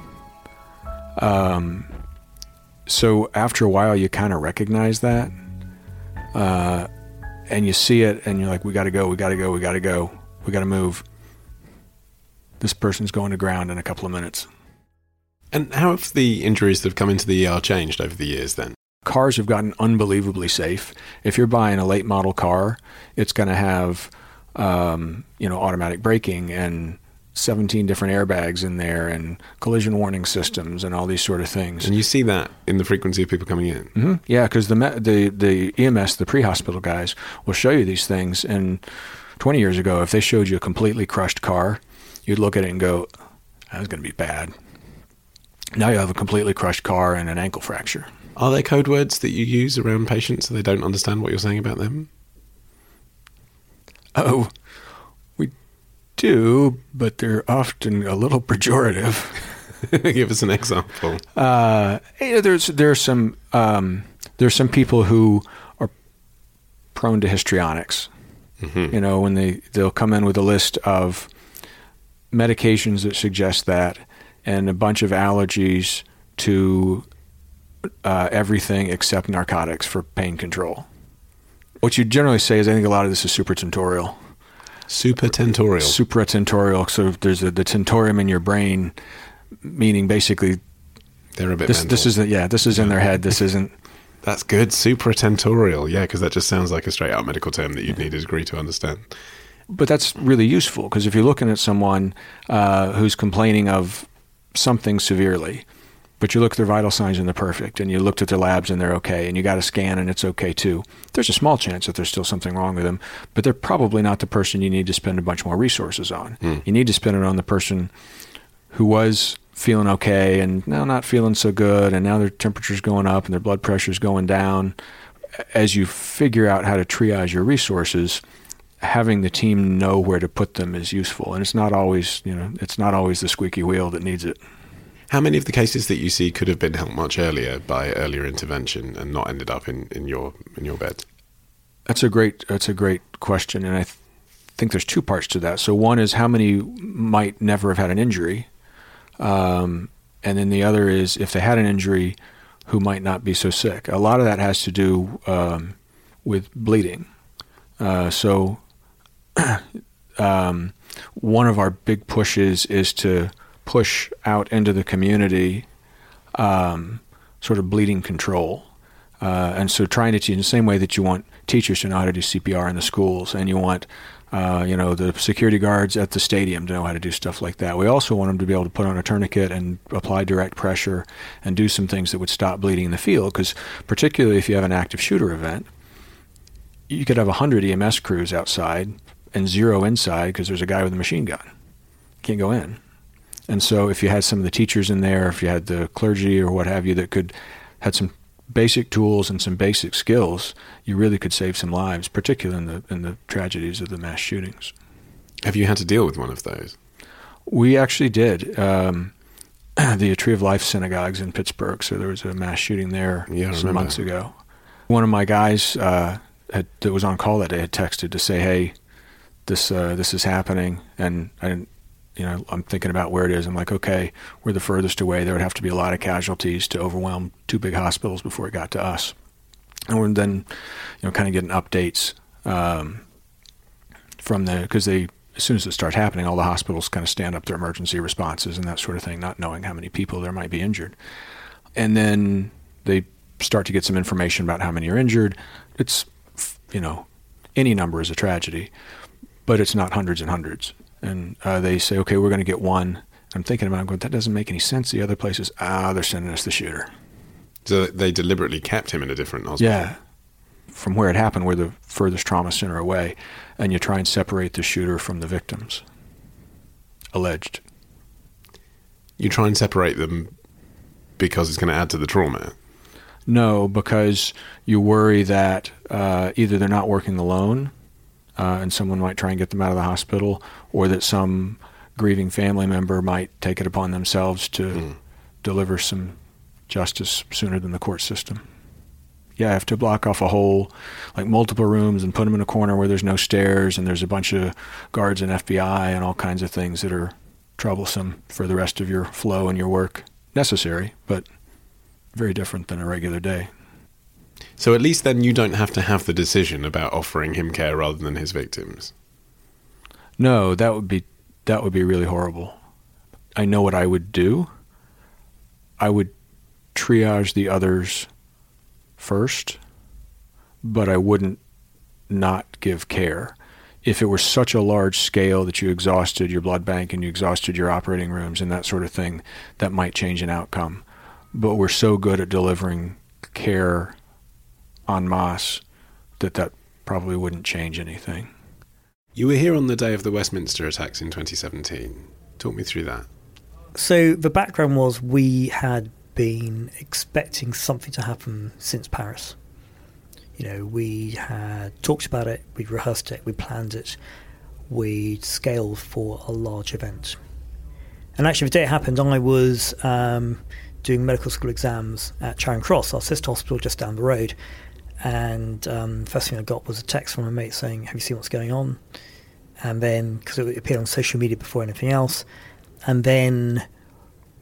Um, so after a while, you kind of recognize that. Uh, and you see it, and you're like, we got to go, we got to go, we got to go, we got to move. This person's going to ground in a couple of minutes. And how have the injuries that have come into the E R changed over the years then? Cars have gotten unbelievably safe. If you're buying a late model car, it's going to have, um, you know, automatic braking and seventeen different airbags in there and collision warning systems and all these sort of things. And you see that in the frequency of people coming in? Mm-hmm. Yeah, because the, the, the E M S, the pre-hospital guys, will show you these things. And twenty years ago, if they showed you a completely crushed car, you'd look at it and go, that was going to be bad. Now you have a completely crushed car and an ankle fracture. Are there code words that you use around patients so they don't understand what you're saying about them? Oh, we do, but they're often a little pejorative. Give us an example. Uh, you know, there's there's some um, there's some people who are prone to histrionics. Mm-hmm. You know, when they they'll come in with a list of medications that suggest that, and a bunch of allergies to uh, everything except narcotics for pain control. What you generally say is, I think a lot of this is supratentorial. Supratentorial. Supratentorial. So there's a, the tentorium in your brain, meaning basically they're a bit this, mental. This is the, yeah, this is in their head. This isn't. That's good. Supratentorial. Yeah, because that just sounds like a straight out medical term that you'd need a degree to understand. But that's really useful, because if you're looking at someone uh, who's complaining of something severely, but you look at their vital signs and they're perfect, and you looked at their labs and they're okay, and you got a scan and it's okay too, there's a small chance that there's still something wrong with them, but they're probably not the person you need to spend a bunch more resources on. Mm. You need to spend it on the person who was feeling okay and now not feeling so good, and now their temperature's going up and their blood pressure's going down. As you figure out how to triage your resources, having the team know where to put them is useful. And it's not always, you know, it's not always the squeaky wheel that needs it. How many of the cases that you see could have been helped much earlier by earlier intervention and not ended up in, in your in your bed? That's a great that's a great question, and I th- think there's two parts to that. So one is how many might never have had an injury, um, and then the other is if they had an injury, who might not be so sick. A lot of that has to do um, with bleeding. Uh, so um, one of our big pushes is to push out into the community um, sort of bleeding control. Uh, and so trying to teach in the same way that you want teachers to know how to do C P R in the schools, and you want uh, you know, the security guards at the stadium to know how to do stuff like that. We also want them to be able to put on a tourniquet and apply direct pressure and do some things that would stop bleeding in the field, because particularly if you have an active shooter event, you could have one hundred E M S crews outside and zero inside because there's a guy with a machine gun. You can't go in. And so if you had some of the teachers in there, if you had the clergy or what have you that could had some basic tools and some basic skills, you really could save some lives, particularly in the in the tragedies of the mass shootings. Have you had to deal with one of those? We actually did. Um, the Tree of Life synagogues in Pittsburgh, so there was a mass shooting there yeah, some months ago. One of my guys uh, had, that was on call that day had texted to say, hey, this uh, this is happening, and I didn't, you know, I'm thinking about where it is. I'm like, okay, we're the furthest away. There would have to be a lot of casualties to overwhelm two big hospitals before it got to us. And we're then, you know, kind of getting updates um, from the, because they, as soon as it starts happening, all the hospitals kind of stand up their emergency responses and that sort of thing, not knowing how many people there might be injured. And then they start to get some information about how many are injured. It's, you know, any number is a tragedy, but it's not hundreds and hundreds. And uh, they say, okay, we're going to get one. I'm thinking about it, going, that doesn't make any sense. The other places, ah, they're sending us the shooter. So they deliberately kept him in a different hospital? Yeah. From where it happened, we're the furthest trauma center away, and you try and separate the shooter from the victims. Alleged. You try and separate them because it's going to add to the trauma? No, because you worry that uh, either they're not working alone, Uh, and someone might try and get them out of the hospital, or that some grieving family member might take it upon themselves to mm. deliver some justice sooner than the court system. Yeah, I have to block off a whole, like multiple rooms and put them in a corner where there's no stairs and there's a bunch of guards and F B I and all kinds of things that are troublesome for the rest of your flow and your work. Necessary, but very different than a regular day. So at least then you don't have to have the decision about offering him care rather than his victims. No, that would be that would be really horrible. I know what I would do. I would triage the others first, but I wouldn't not give care. If it were such a large scale that you exhausted your blood bank and you exhausted your operating rooms and that sort of thing, that might change an outcome. But we're so good at delivering care en masse that that probably wouldn't change anything. You were here on the day of the Westminster attacks in twenty seventeen. Talk me through that. So the background was we had been expecting something to happen since Paris. You know, we had talked about it, we'd rehearsed it, we planned it, we'd scaled for a large event. And actually the day it happened, I was um, doing medical school exams at Charing Cross, our sister hospital just down the road. And um, first thing I got was a text from a mate saying, have you seen what's going on? And then, because it appeared on social media before anything else, and then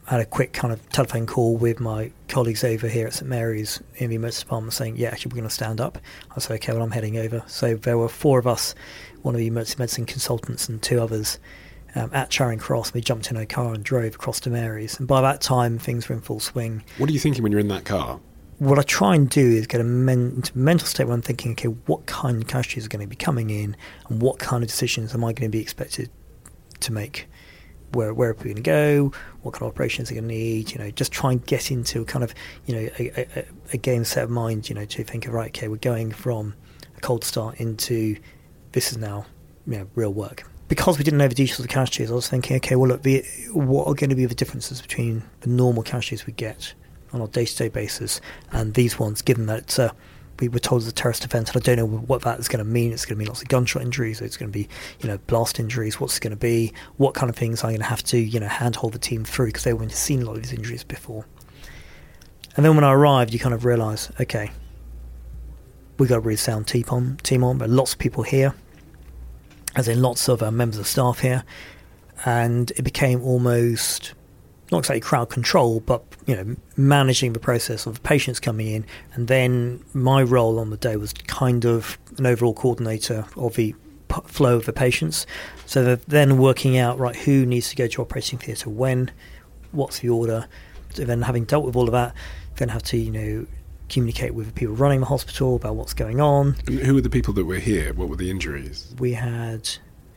had a quick kind of telephone call with my colleagues over here at St Mary's in the emergency department saying, yeah, actually, we're going to stand up. I said, okay, well, I'm heading over. So there were four of us, one of the emergency medicine consultants and two others um, at Charing Cross. We jumped in a car and drove across to Mary's. And by that time, things were in full swing. What are you thinking when you're in that car? What I try and do is get a men- mental state where I'm thinking, okay, what kind of casualties are going to be coming in and what kind of decisions am I going to be expected to make? Where, where are we going to go? What kind of operations are going to need? You know, just try and get into kind of, you know, a, a, a game set of mind, you know, to think of, right, okay, we're going from a cold start into this is now, you know, real work. Because we didn't know the details of the casualties, I was thinking, okay, well, look, the, what are going to be the differences between the normal casualties we get on a day-to-day basis and these ones, given that uh, we were told it was a terrorist event, and I don't know what that is going to mean. It's going to mean lots of gunshot injuries. It's going to be, you know, blast injuries. What's it going to be? What kind of things I'm going to have to, you know, handhold the team through because they wouldn't have seen a lot of these injuries before. And then when I arrived, you kind of realise, okay, we've got a really sound team on. Team on, but lots of people here, as in lots of uh, members of staff here, and it became almost not exactly crowd control, but you know, managing the process of patients coming in, and then my role on the day was kind of an overall coordinator of the p- flow of the patients. So that then working out, right, who needs to go to operating theatre when, what's the order. So then having dealt with all of that, then have to, you know, communicate with the people running the hospital about what's going on. And who were the people that were here? What were the injuries? We had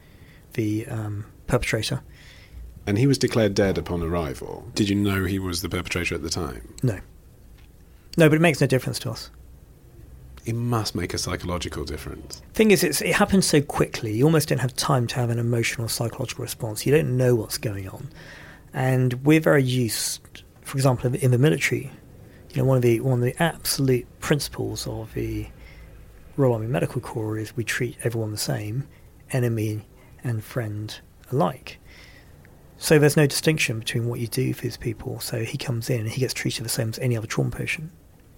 the um, perpetrator. And he was declared dead upon arrival. Did you know he was the perpetrator at the time? No. No, but it makes no difference to us. It must make a psychological difference. Thing is, it's, it happens so quickly. You almost don't have time to have an emotional, psychological response. You don't know what's going on. And we're very used, for example, in the military, you know, one of the one of the absolute principles of the Royal Army Medical Corps is we treat everyone the same, enemy and friend alike. So there's no distinction between what you do for these people. So he comes in and he gets treated the same as any other trauma patient.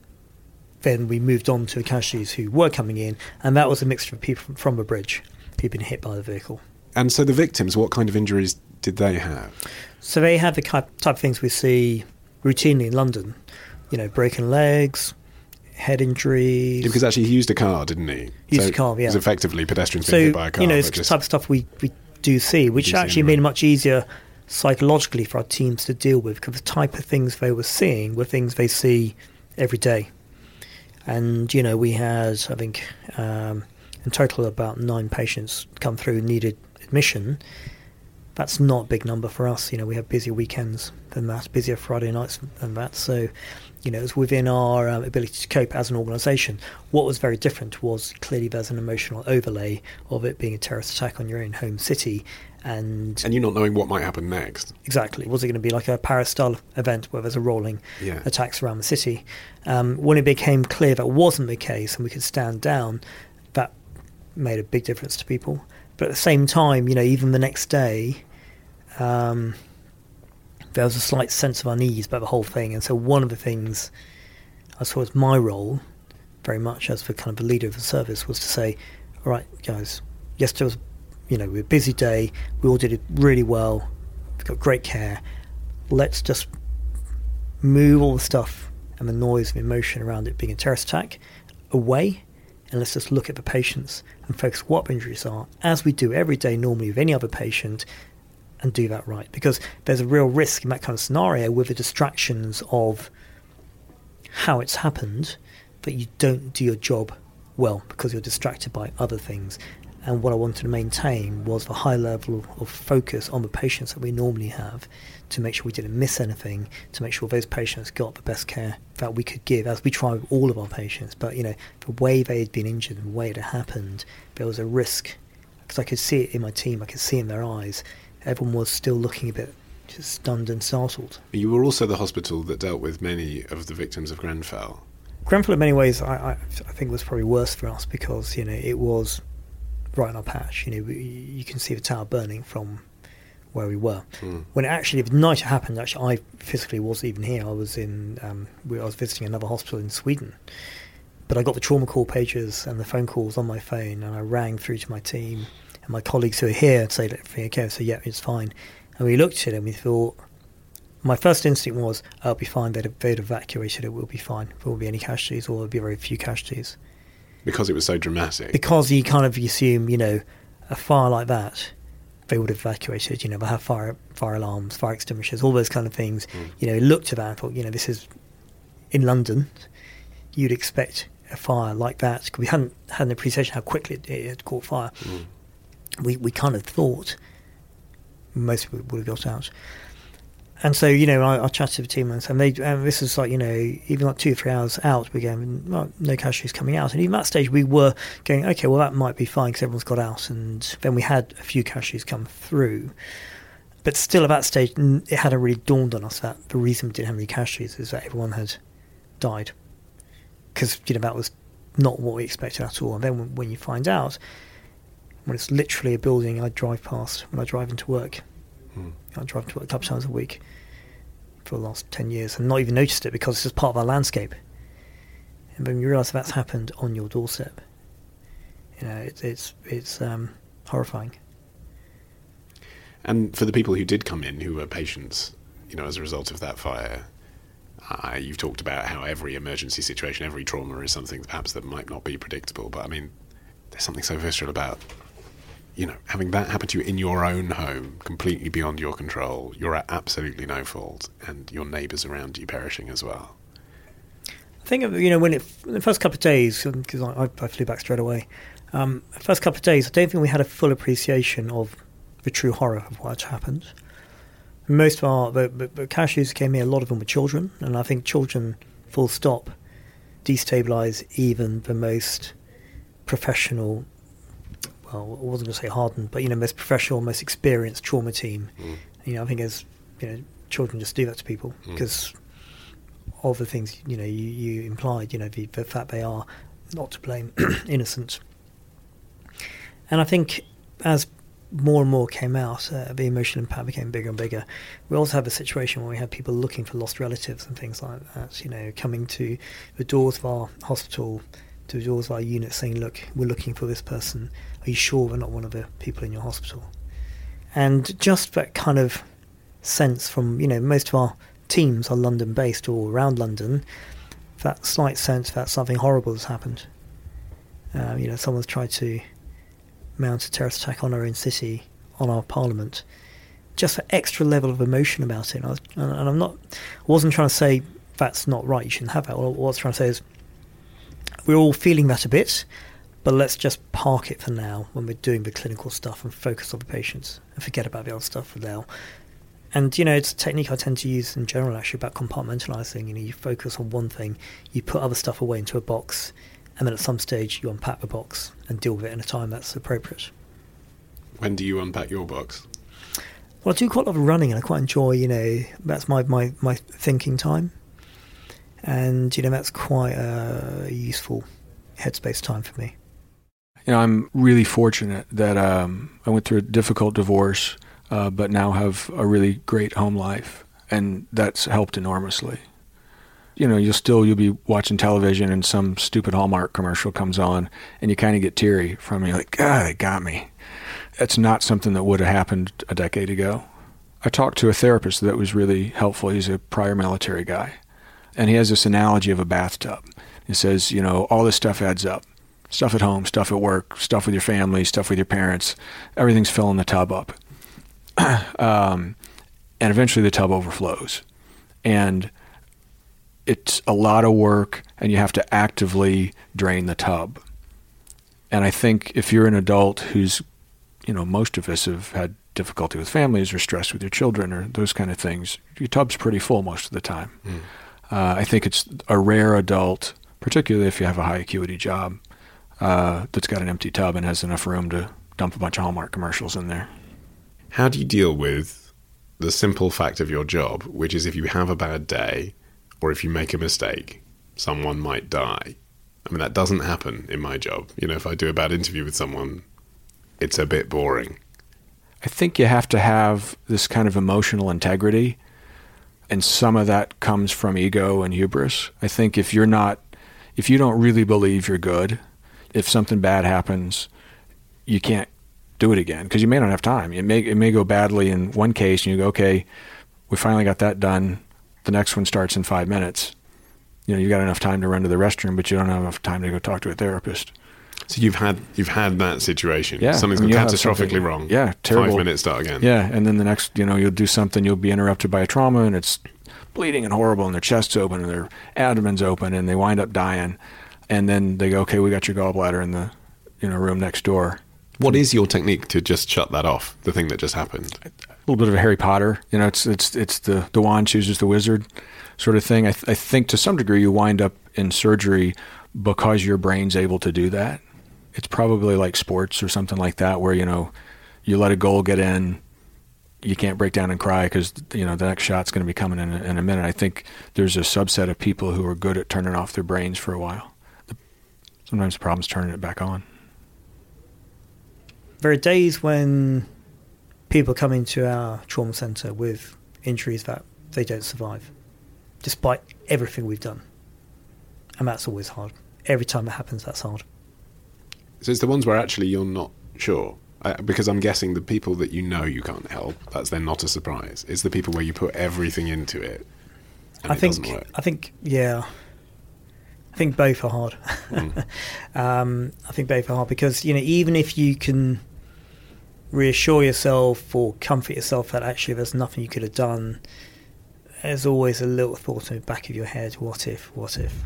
Then we moved on to the casualties who were coming in, and that was a mixture of people from, from the bridge who'd been hit by the vehicle. And so the victims, what kind of injuries did they have? So they had the type of things we see routinely in London. You know, broken legs, head injuries. Yeah, because actually he used a car, didn't he? Used so a car, yeah. It was effectively pedestrians so, being hit by a car. You know, it's the just... type of stuff we, we do see, which actually made it much easier psychologically for our teams to deal with, because the type of things they were seeing were things they see every day. And, you know, we had, I think, um, in total about nine patients come through and needed admission. That's not a big number for us. You know, we have busier weekends than that, busier Friday nights than that. So, you know, it's within our um, ability to cope as an organisation. What was very different was clearly there's an emotional overlay of it being a terrorist attack on your own home city. And and you not knowing what might happen next. Exactly. Was it going to be like a Paris-style event where there's a rolling yeah. attacks around the city? Um, when it became clear that wasn't the case and we could stand down, that made a big difference to people. But at the same time, you know, even the next day, um, there was a slight sense of unease about the whole thing. And so one of the things I saw as my role, very much as the kind of the leader of the service, was to say, all right, guys, yes, there was You know, we had a busy day, we all did it really well, we got great care. Let's just move all the stuff and the noise and emotion around it being a terrorist attack away, and let's just look at the patients and focus what injuries are, as we do every day normally with any other patient, and do that right. Because there's a real risk in that kind of scenario with the distractions of how it's happened, that you don't do your job well because you're distracted by other things. And what I wanted to maintain was the high level of focus on the patients that we normally have, to make sure we didn't miss anything, to make sure those patients got the best care that we could give, as we try with all of our patients. But, you know, the way they had been injured and the way it had happened, there was a risk, because I could see it in my team, I could see it in their eyes. Everyone was still looking a bit just stunned and startled. You were also the hospital that dealt with many of the victims of Grenfell. Grenfell, in many ways, I, I, I think was probably worse for us, because, you know, it was right in our patch. You know, we, you can see the tower burning from where we were. Mm. When it actually, the night it happened, actually, I physically wasn't even here. I was in, um, I was visiting another hospital in Sweden. But I got the trauma call pages and the phone calls on my phone, and I rang through to my team and my colleagues who are here and say, everything okay? So yeah, it's fine. And we looked at it and we thought, My first instinct was, oh, it'll be fine, they'd, they'd evacuated it, we'll be fine. There won't be any casualties, or there'll be very few casualties. Because it was so dramatic? Because you kind of assume, you know, a fire like that, they would have evacuated, you know, they have fire fire alarms, fire extinguishers, all those kind of things. Mm. You know, looked at that and thought, you know, this is in London, you'd expect a fire like that, because we hadn't had an appreciation how quickly it, it had caught fire. Mm. We we kind of thought most people would have got out. And so, you know, I, I chatted to the team and said, they, and this was like, you know, even like two or three hours out, we're going, well, no casualties coming out. And even at that stage, we were going, okay, well, that might be fine because everyone's got out. And then we had a few casualties come through. But still at that stage, it hadn't really dawned on us that the reason we didn't have any casualties is that everyone had died. Because, you know, that was not what we expected at all. And then when, when you find out, when it's literally a building I drive past when I drive into work, hmm. I drive to work a couple of times a week for the last ten years and not even noticed it because it's just part of our landscape. And when you realise that's happened on your doorstep, you know, it's it's it's um, horrifying. And for the people who did come in, who were patients, you know, as a result of that fire, uh, you've talked about how every emergency situation, every trauma is something perhaps that might not be predictable. But I mean, there's something so visceral about, you know, having that happen to you in your own home, completely beyond your control. You're at absolutely no fault, and your neighbours around you perishing as well. I think, you know, when it, the first couple of days, because I, I flew back straight away, um, the first couple of days, I don't think we had a full appreciation of the true horror of what had happened. Most of our, the, the, the casualties came in, a lot of them were children, and I think children, full stop, destabilise even the most professional, well, I wasn't going to say hardened, but, you know, most professional, most experienced trauma team. Mm. You know, I think as, you know, children just do that to people because mm. of the things, you know, you, you implied, you know, the, the fact they are not to blame, innocent. And I think as more and more came out, uh, the emotional impact became bigger and bigger. We also have a situation where we had people looking for lost relatives and things like that, you know, coming to the doors of our hospital, to the doors of our unit saying, look, we're looking for this person. Are you sure we're not one of the people in your hospital? And just that kind of sense from, you know, most of our teams are London-based or around London, that slight sense that something horrible has happened. Uh, you know, someone's tried to mount a terrorist attack on our own city, on our parliament. Just an extra level of emotion about it. And, I was, and I'm not, I wasn't trying to say that's not right, you shouldn't have that. What I was trying to say is we're all feeling that a bit, but let's just park it for now when we're doing the clinical stuff and focus on the patients and forget about the other stuff for now. And, you know, it's a technique I tend to use in general, actually, about compartmentalising. You know, you focus on one thing, you put other stuff away into a box, and then at some stage you unpack the box and deal with it in a time that's appropriate. When do you unpack your box? Well, I do quite a lot of running, and I quite enjoy, you know, that's my, my, my thinking time. And, you know, that's quite a useful headspace time for me. You know, I'm really fortunate that um, I went through a difficult divorce, uh, but now have a really great home life, and that's helped enormously. You know, you'll still, you'll be watching television and some stupid Hallmark commercial comes on and you kind of get teary from it. You're like, God, it got me. That's not something that would have happened a decade ago. I talked to a therapist that was really helpful. He's a prior military guy. And he has this analogy of a bathtub. He says, you know, all this stuff adds up. Stuff at home, stuff at work, stuff with your family, stuff with your parents. Everything's filling the tub up. um, and eventually the tub overflows. And it's a lot of work, and you have to actively drain the tub. And I think if you're an adult who's, you know, most of us have had difficulty with families or stress with your children or those kind of things, your tub's pretty full most of the time. Mm. Uh, I think it's a rare adult, particularly if you have a high acuity job, uh, that's got an empty tub and has enough room to dump a bunch of Hallmark commercials in there. How do you deal with the simple fact of your job, which is if you have a bad day, or if you make a mistake, someone might die? I mean, that doesn't happen in my job. You know, if I do a bad interview with someone, it's a bit boring. I think you have to have this kind of emotional integrity, and some of that comes from ego and hubris. I think if you're not, if you don't really believe you're good, if something bad happens, you can't do it again because you may not have time. It may, it may go badly in one case and you go, okay, we finally got that done. The next one starts in five minutes. You know, you got enough time to run to the restroom, but you don't have enough time to go talk to a therapist. So you've had you've had that situation. Yeah, Something's I mean, gone you have catastrophically something- wrong. Yeah, terrible. Five minutes, start again. Yeah, and then the next, you know, you'll do something, you'll be interrupted by a trauma, and it's bleeding and horrible, and their chest's open, and their abdomen's open, and they wind up dying. And then they go, okay, we got your gallbladder in the, you know, room next door. What is your technique to just shut that off, the thing that just happened? A little bit of a Harry Potter. You know, it's it's it's the, the wand chooses the wizard sort of thing. I, th- I think to some degree you wind up in surgery because your brain's able to do that. It's probably like sports or something like that where, you know, you let a goal get in, you can't break down and cry because, you know, the next shot's going to be coming in a, in a minute. I think there's a subset of people who are good at turning off their brains for a while. The, sometimes the problem's turning it back on. There are days when people come into our trauma centre with injuries that they don't survive, despite everything we've done. And that's always hard. Every time it happens, that's hard. So it's the ones where actually you're not sure. Uh, because I'm guessing the people that you know you can't help, that's then not a surprise. It's the people where you put everything into it and I it think, doesn't work. I think, yeah. I think both are hard. Mm. um, I think both are hard because, you know, even if you can reassure yourself or comfort yourself that actually there's nothing you could have done, there's always a little thought in the back of your head, what if, what if?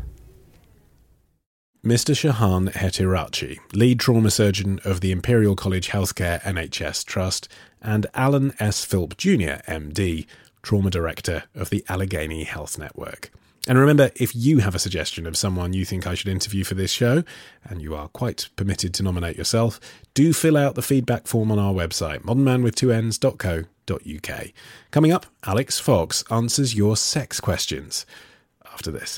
Mister Shahan Hetirachi, lead trauma surgeon of the Imperial College Healthcare N H S Trust, and Alan S. Philp Junior M D, trauma director of the Allegheny Health Network. And remember, if you have a suggestion of someone you think I should interview for this show, and you are quite permitted to nominate yourself, do fill out the feedback form on our website, modern man with two ends dot co dot uk. Coming up, Alex Fox answers your sex questions after this.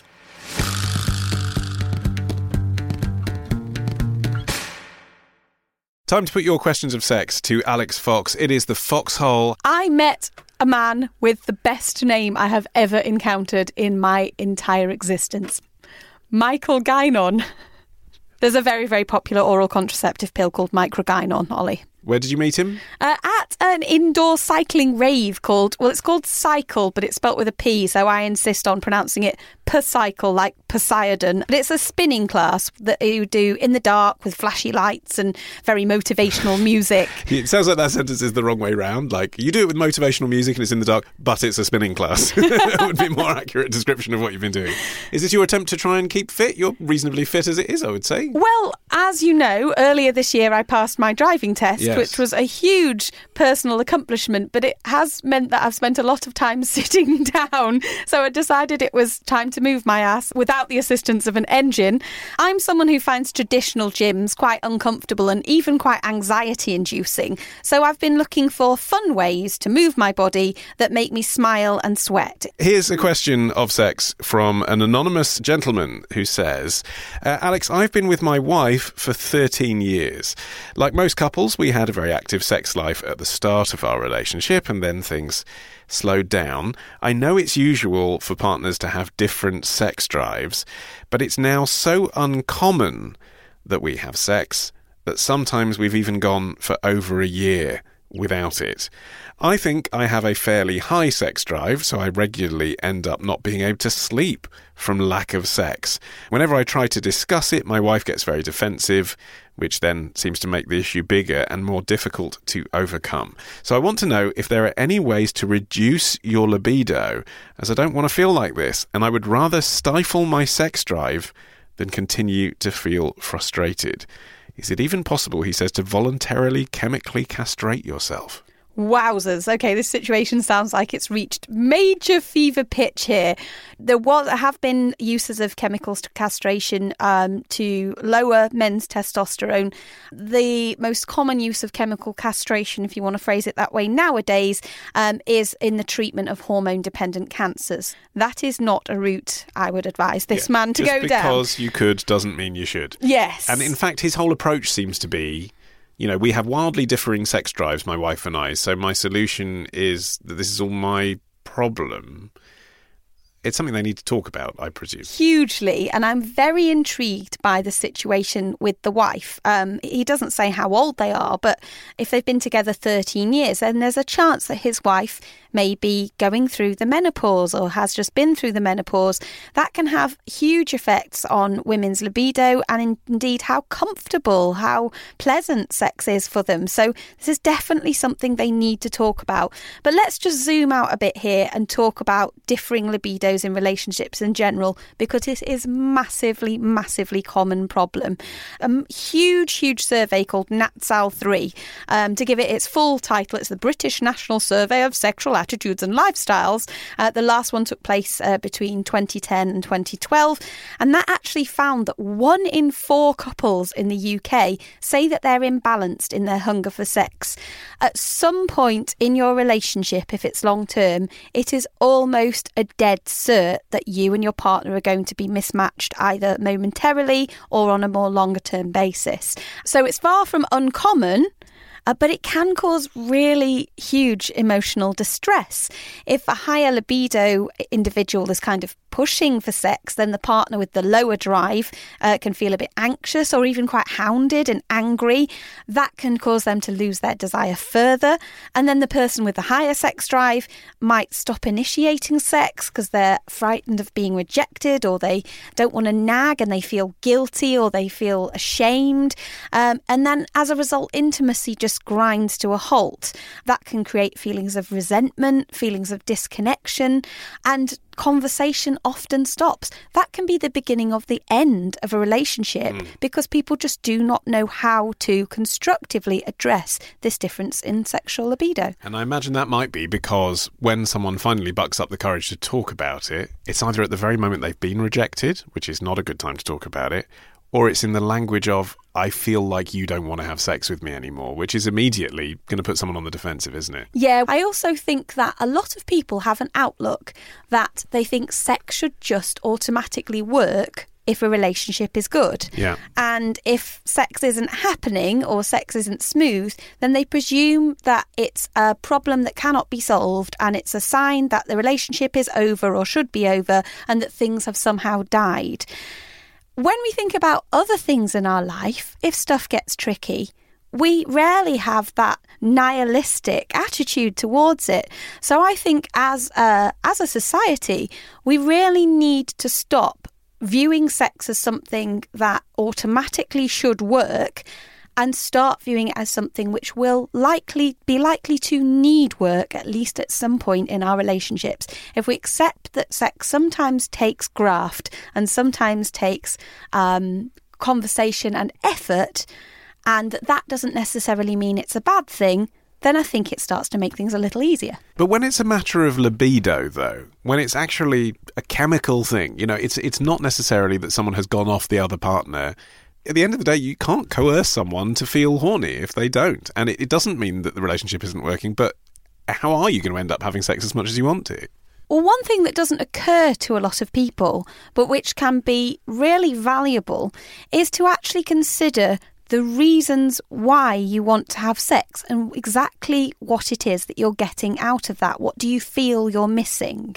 Time to put your questions of sex to Alex Fox. It is the Foxhole. I met a man with the best name I have ever encountered in my entire existence. Michael Guinan. There's a very, very popular oral contraceptive pill called Microgynon, Ollie. Where did you meet him? Uh, at an indoor cycling rave called, well, it's called Cycle, but it's spelt with a P, so I insist on pronouncing it Per-Cycle, like Poseidon. But it's a spinning class that you do in the dark with flashy lights and very motivational music. It sounds like that sentence is the wrong way round. Like, you do it with motivational music and it's in the dark, but it's a spinning class. That would be a more accurate description of what you've been doing. Is this your attempt to try and keep fit? You're reasonably fit as it is, I would say. Well, as you know, earlier this year I passed my driving test, Yes. which was a huge personal accomplishment, but it has meant that I've spent a lot of time sitting down. So I decided it was time to move my ass without the assistance of an engine. I'm someone who finds traditional gyms quite uncomfortable and even quite anxiety-inducing. So I've been looking for fun ways to move my body that make me smile and sweat. Here's a question of sex from an anonymous gentleman who says, uh, Alex, I've been with my wife for thirteen years. Like most couples, we had a very active sex life at the start of our relationship, and then things slowed down. I know it's usual for partners to have different sex drives, but it's now so uncommon that we have sex that sometimes we've even gone for over a year without it. I think I have a fairly high sex drive, so I regularly end up not being able to sleep from lack of sex. Whenever I try to discuss it, my wife gets very defensive, which then seems to make the issue bigger and more difficult to overcome. So I want to know if there are any ways to reduce your libido, as I don't want to feel like this, and I would rather stifle my sex drive than continue to feel frustrated. Is it even possible, he says, to voluntarily chemically castrate yourself? Wowzers. Okay, this situation sounds like it's reached major fever pitch here. There was have been uses of chemicals to castration um, to lower men's testosterone. The most common use of chemical castration, if you want to phrase it that way nowadays, um, is in the treatment of hormone-dependent cancers. That is not a route I would advise this Yeah, man to just go down. because you could doesn't mean you should. Yes. And in fact, his whole approach seems to be, you know, we have wildly differing sex drives, my wife and I, so my solution is that this is all my problem. It's something they need to talk about, I presume. Hugely, and I'm very intrigued by the situation with the wife. Um, he doesn't say how old they are, but if they've been together thirteen years, then there's a chance that his wife maybe going through the menopause or has just been through the menopause, that can have huge effects on women's libido and in, indeed how comfortable, how pleasant sex is for them. So this is definitely something they need to talk about. But let's just zoom out a bit here and talk about differing libidos in relationships in general, because this is massively, massively common problem. A huge, huge survey called NatSal three. Um, to give it its full title, it's the British National Survey of Sexual Attitudes and Lifestyles. Uh, the last one took place uh, between twenty ten and twenty twelve, and that actually found that one in four couples in the U K say that they're imbalanced in their hunger for sex. At some point in your relationship, if it's long term, it is almost a dead cert that you and your partner are going to be mismatched either momentarily or on a more longer term basis. So it's far from uncommon, Uh, but it can cause really huge emotional distress. If a higher libido individual is kind of pushing for sex, then the partner with the lower drive uh, can feel a bit anxious or even quite hounded and angry. That can cause them to lose their desire further. And then the person with the higher sex drive might stop initiating sex because they're frightened of being rejected, or they don't want to nag and they feel guilty or they feel ashamed. Um, and then as a result, intimacy just grinds to a halt. That can create feelings of resentment, feelings of disconnection, and conversation often stops. That can be the beginning of the end of a relationship mm. because people just do not know how to constructively address this difference in sexual libido. And I imagine that might be because when someone finally bucks up the courage to talk about it, it's either at the very moment they've been rejected, which is not a good time to talk about it, or it's in the language of, I feel like you don't want to have sex with me anymore, which is immediately going to put someone on the defensive, isn't it? Yeah, I also think that a lot of people have an outlook that they think sex should just automatically work if a relationship is good. Yeah. And if sex isn't happening or sex isn't smooth, then they presume that it's a problem that cannot be solved and it's a sign that the relationship is over or should be over and that things have somehow died. When we think about other things in our life, if stuff gets tricky, we rarely have that nihilistic attitude towards it. So I think as a, as a society, we really need to stop viewing sex as something that automatically should work and start viewing it as something which will likely be likely to need work, at least at some point in our relationships. If we accept that sex sometimes takes graft and sometimes takes um, conversation and effort, and that that doesn't necessarily mean it's a bad thing, then I think it starts to make things a little easier. But when it's a matter of libido, though, when it's actually a chemical thing, you know, it's it's not necessarily that someone has gone off the other partner. At the end of the day, you can't coerce someone to feel horny if they don't. And it, it doesn't mean that the relationship isn't working, but how are you going to end up having sex as much as you want to? Well, one thing that doesn't occur to a lot of people, but which can be really valuable, is to actually consider the reasons why you want to have sex and exactly what it is that you're getting out of that. What do you feel you're missing?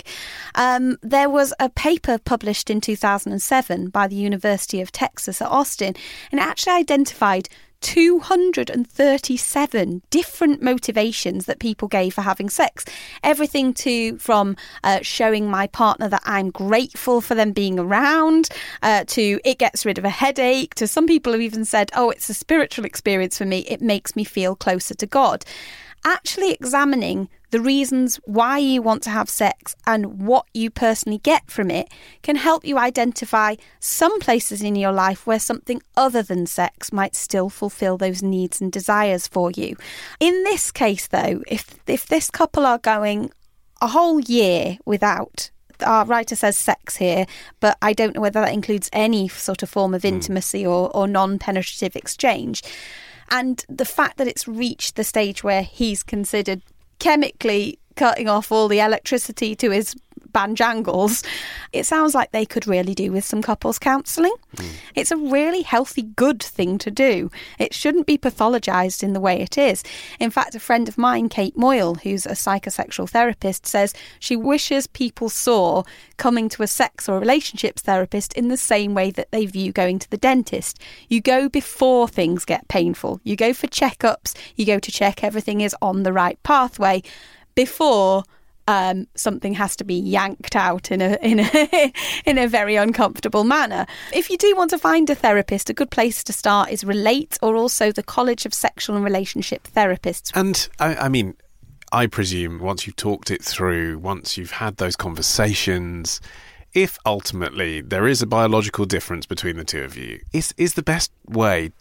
Um, there was a paper published in two thousand seven by the University of Texas at Austin, and it actually identified two hundred thirty-seven different motivations that people gave for having sex. Everything to from uh, showing my partner that I'm grateful for them being around, uh, to it gets rid of a headache, to some people have even said, oh, it's a spiritual experience for me. It makes me feel closer to God. Actually examining the reasons why you want to have sex and what you personally get from it can help you identify some places in your life where something other than sex might still fulfill those needs and desires for you. In this case, though, if if this couple are going a whole year without, our writer says sex here, but I don't know whether that includes any sort of form of intimacy or, or non-penetrative exchange. And the fact that it's reached the stage where he's considered chemically cutting off all the electricity to his banjangles, it sounds like they could really do with some couples counselling. Mm. It's a really healthy, good thing to do. It shouldn't be pathologised in the way it is. In fact, a friend of mine, Kate Moyle, who's a psychosexual therapist, says she wishes people saw coming to a sex or relationships therapist in the same way that they view going to the dentist. You go before things get painful. You go for checkups. You go to check everything is on the right pathway before um, something has to be yanked out in a in a in a very uncomfortable manner. If you do want to find a therapist, a good place to start is Relate, or also the College of Sexual and Relationship Therapists. And I, I mean, I presume once you've talked it through, once you've had those conversations, if ultimately there is a biological difference between the two of you, is is the best way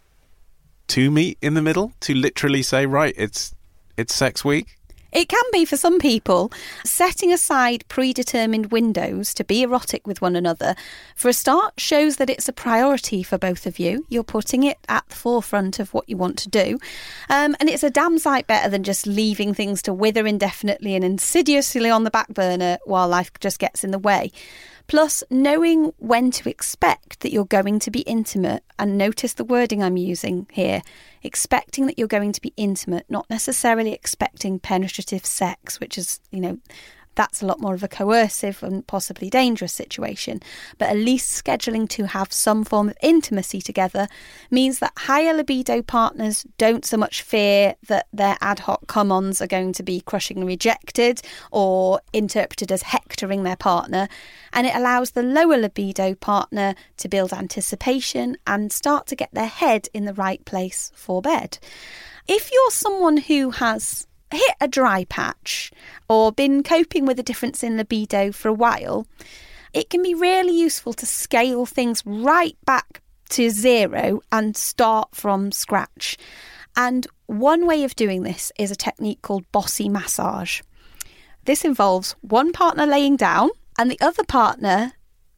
to meet in the middle, to literally say, right, it's it's sex week? It can be for some people. Setting aside predetermined windows to be erotic with one another, for a start, shows that it's a priority for both of you. You're putting it at the forefront of what you want to do. Um, and it's a damn sight better than just leaving things to wither indefinitely and insidiously on the back burner while life just gets in the way. Plus, knowing when to expect that you're going to be intimate, and notice the wording I'm using here, expecting that you're going to be intimate, not necessarily expecting penetrative sex, which is, you know, that's a lot more of a coercive and possibly dangerous situation. But at least scheduling to have some form of intimacy together means that higher libido partners don't so much fear that their ad hoc come-ons are going to be crushingly rejected or interpreted as hectoring their partner. And it allows the lower libido partner to build anticipation and start to get their head in the right place for bed. If you're someone who has hit a dry patch or been coping with a difference in libido for a while, it can be really useful to scale things right back to zero and start from scratch. And one way of doing this is a technique called bossy massage. This involves one partner laying down and the other partner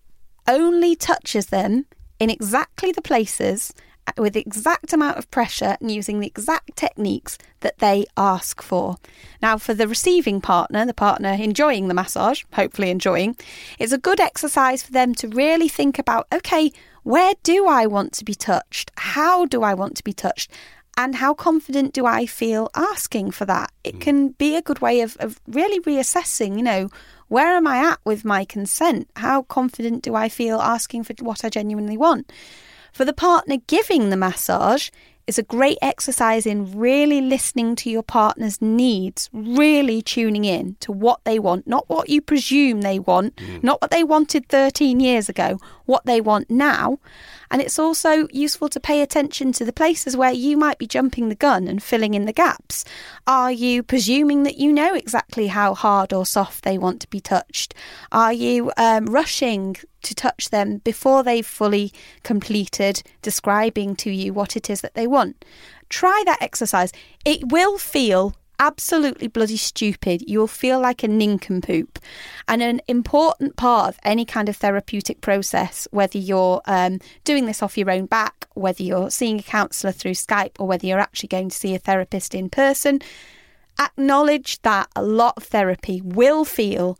only touches them in exactly the places with the exact amount of pressure and using the exact techniques that they ask for. Now, for the receiving partner, the partner enjoying the massage, hopefully enjoying, it's a good exercise for them to really think about, okay, where do I want to be touched? How do I want to be touched? And how confident do I feel asking for that? It can be a good way of, of really reassessing, you know, where am I at with my consent? How confident do I feel asking for what I genuinely want? For the partner giving the massage, it's a great exercise in really listening to your partner's needs, really tuning in to what they want, not what you presume they want, mm. not what they wanted thirteen years ago, what they want now. And it's also useful to pay attention to the places where you might be jumping the gun and filling in the gaps. Are you presuming that you know exactly how hard or soft they want to be touched? Are you um, rushing to touch them before they've fully completed describing to you what it is that they want? Try that exercise. It will feel absolutely bloody stupid. You'll feel like a nincompoop. And an important part of any kind of therapeutic process, whether you're um, doing this off your own back, whether you're seeing a counsellor through Skype, or whether you're actually going to see a therapist in person, acknowledge that a lot of therapy will feel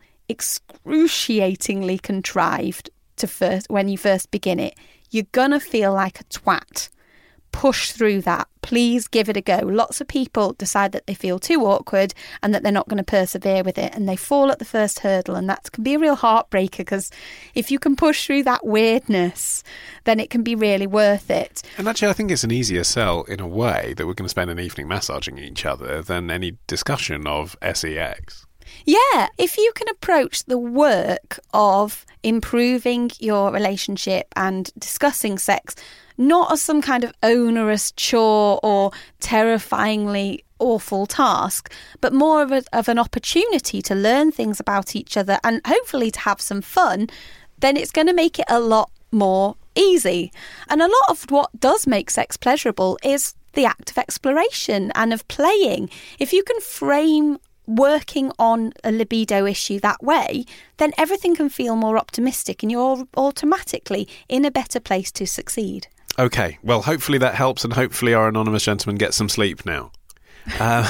excruciatingly contrived to first when you first begin it. You're gonna feel like a twat. Push through that. Please give it a go. Lots of people decide that they feel too awkward and that they're not going to persevere with it, and they fall at the first hurdle, and that can be a real heartbreaker, because if you can push through that weirdness, then it can be really worth it. And actually, I think it's an easier sell in a way that we're going to spend an evening massaging each other than any discussion of sex. Yeah, if you can approach the work of improving your relationship and discussing sex not as some kind of onerous chore or terrifyingly awful task, but more of, a, of an opportunity to learn things about each other and hopefully to have some fun, then it's going to make it a lot more easy. And a lot of what does make sex pleasurable is the act of exploration and of playing. If you can frame working on a libido issue that way, then everything can feel more optimistic and you're automatically in a better place to succeed. Okay, well, hopefully that helps, and hopefully our anonymous gentleman gets some sleep now. Uh,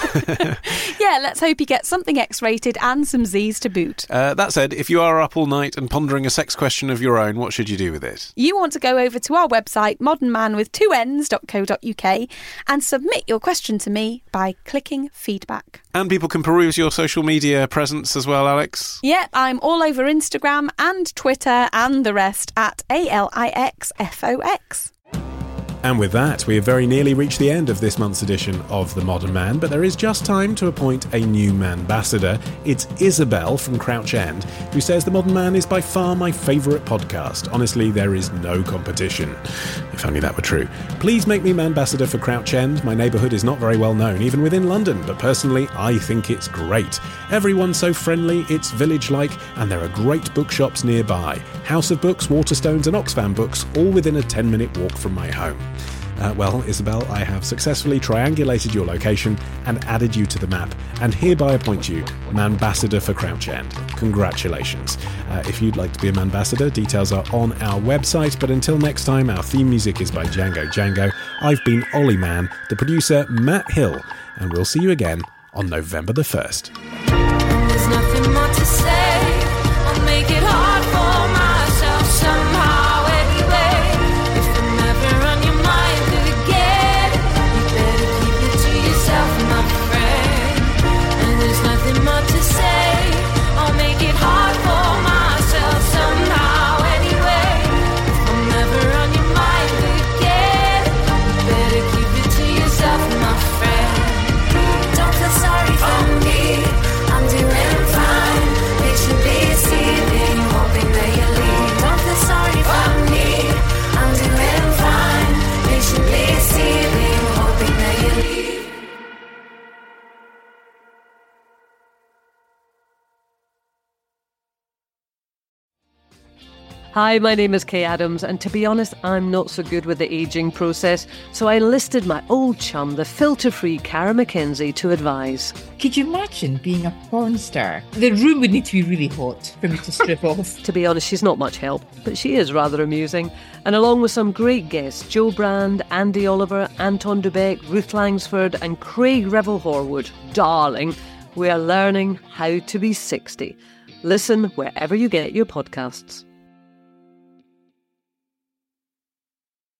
yeah, let's hope he gets something X-rated and some Z's to boot. Uh, that said, if you are up all night and pondering a sex question of your own, what should you do with it? You want to go over to our website, modern man with two n's dot co dot uk, and submit your question to me by clicking feedback. And people can peruse your social media presence as well, Alex? Yep, I'm all over Instagram and Twitter and the rest at A L I X F O X. And with that, we have very nearly reached the end of this month's edition of The Modern Man, but there is just time to appoint a new man-ambassador. It's Isabel from Crouch End, who says The Modern Man is by far my favourite podcast. Honestly, there is no competition. If only that were true. Please make me man-ambassador for Crouch End. My neighbourhood is not very well known, even within London, but personally, I think it's great. Everyone's so friendly, it's village-like, and there are great bookshops nearby. House of Books, Waterstones and Oxfam Books, all within a ten-minute walk from my home. Uh, well, Isabel, I have successfully triangulated your location and added you to the map, and hereby appoint you Man-Ambassador for Crouch End. Congratulations. Uh, if you'd like to be a Man-Ambassador, details are on our website, but until next time, our theme music is by Django Django. I've been Ollie Mann, the producer Matt Hill, and we'll see you again on November the first. There's nothing more to say. I'll make it hard for myself somehow anyway. If I'm ever on your mind again, you better keep it to yourself, my friend. And there's nothing more to say. I'll make it hard for myself somehow anyway. If I'm ever on your mind again, you better keep it to yourself, my friend. Don't feel sorry for me, I'm doing fine. Patiently seething, hoping that you leave. Don't feel sorry for me, I'm doing fine. Patiently seething, hoping that you leave. Hi, my name is Kay Adams, and to be honest, I'm not so good with the ageing process, so I enlisted my old chum, the filter-free Cara McKenzie, to advise. Could you imagine being a porn star? The room would need to be really hot for me to strip off. To be honest, she's not much help, but she is rather amusing. And along with some great guests, Joe Brand, Andy Oliver, Anton Dubeck, Ruth Langsford and Craig Revel-Horwood, darling, we are learning how to be sixty. Listen wherever you get your podcasts.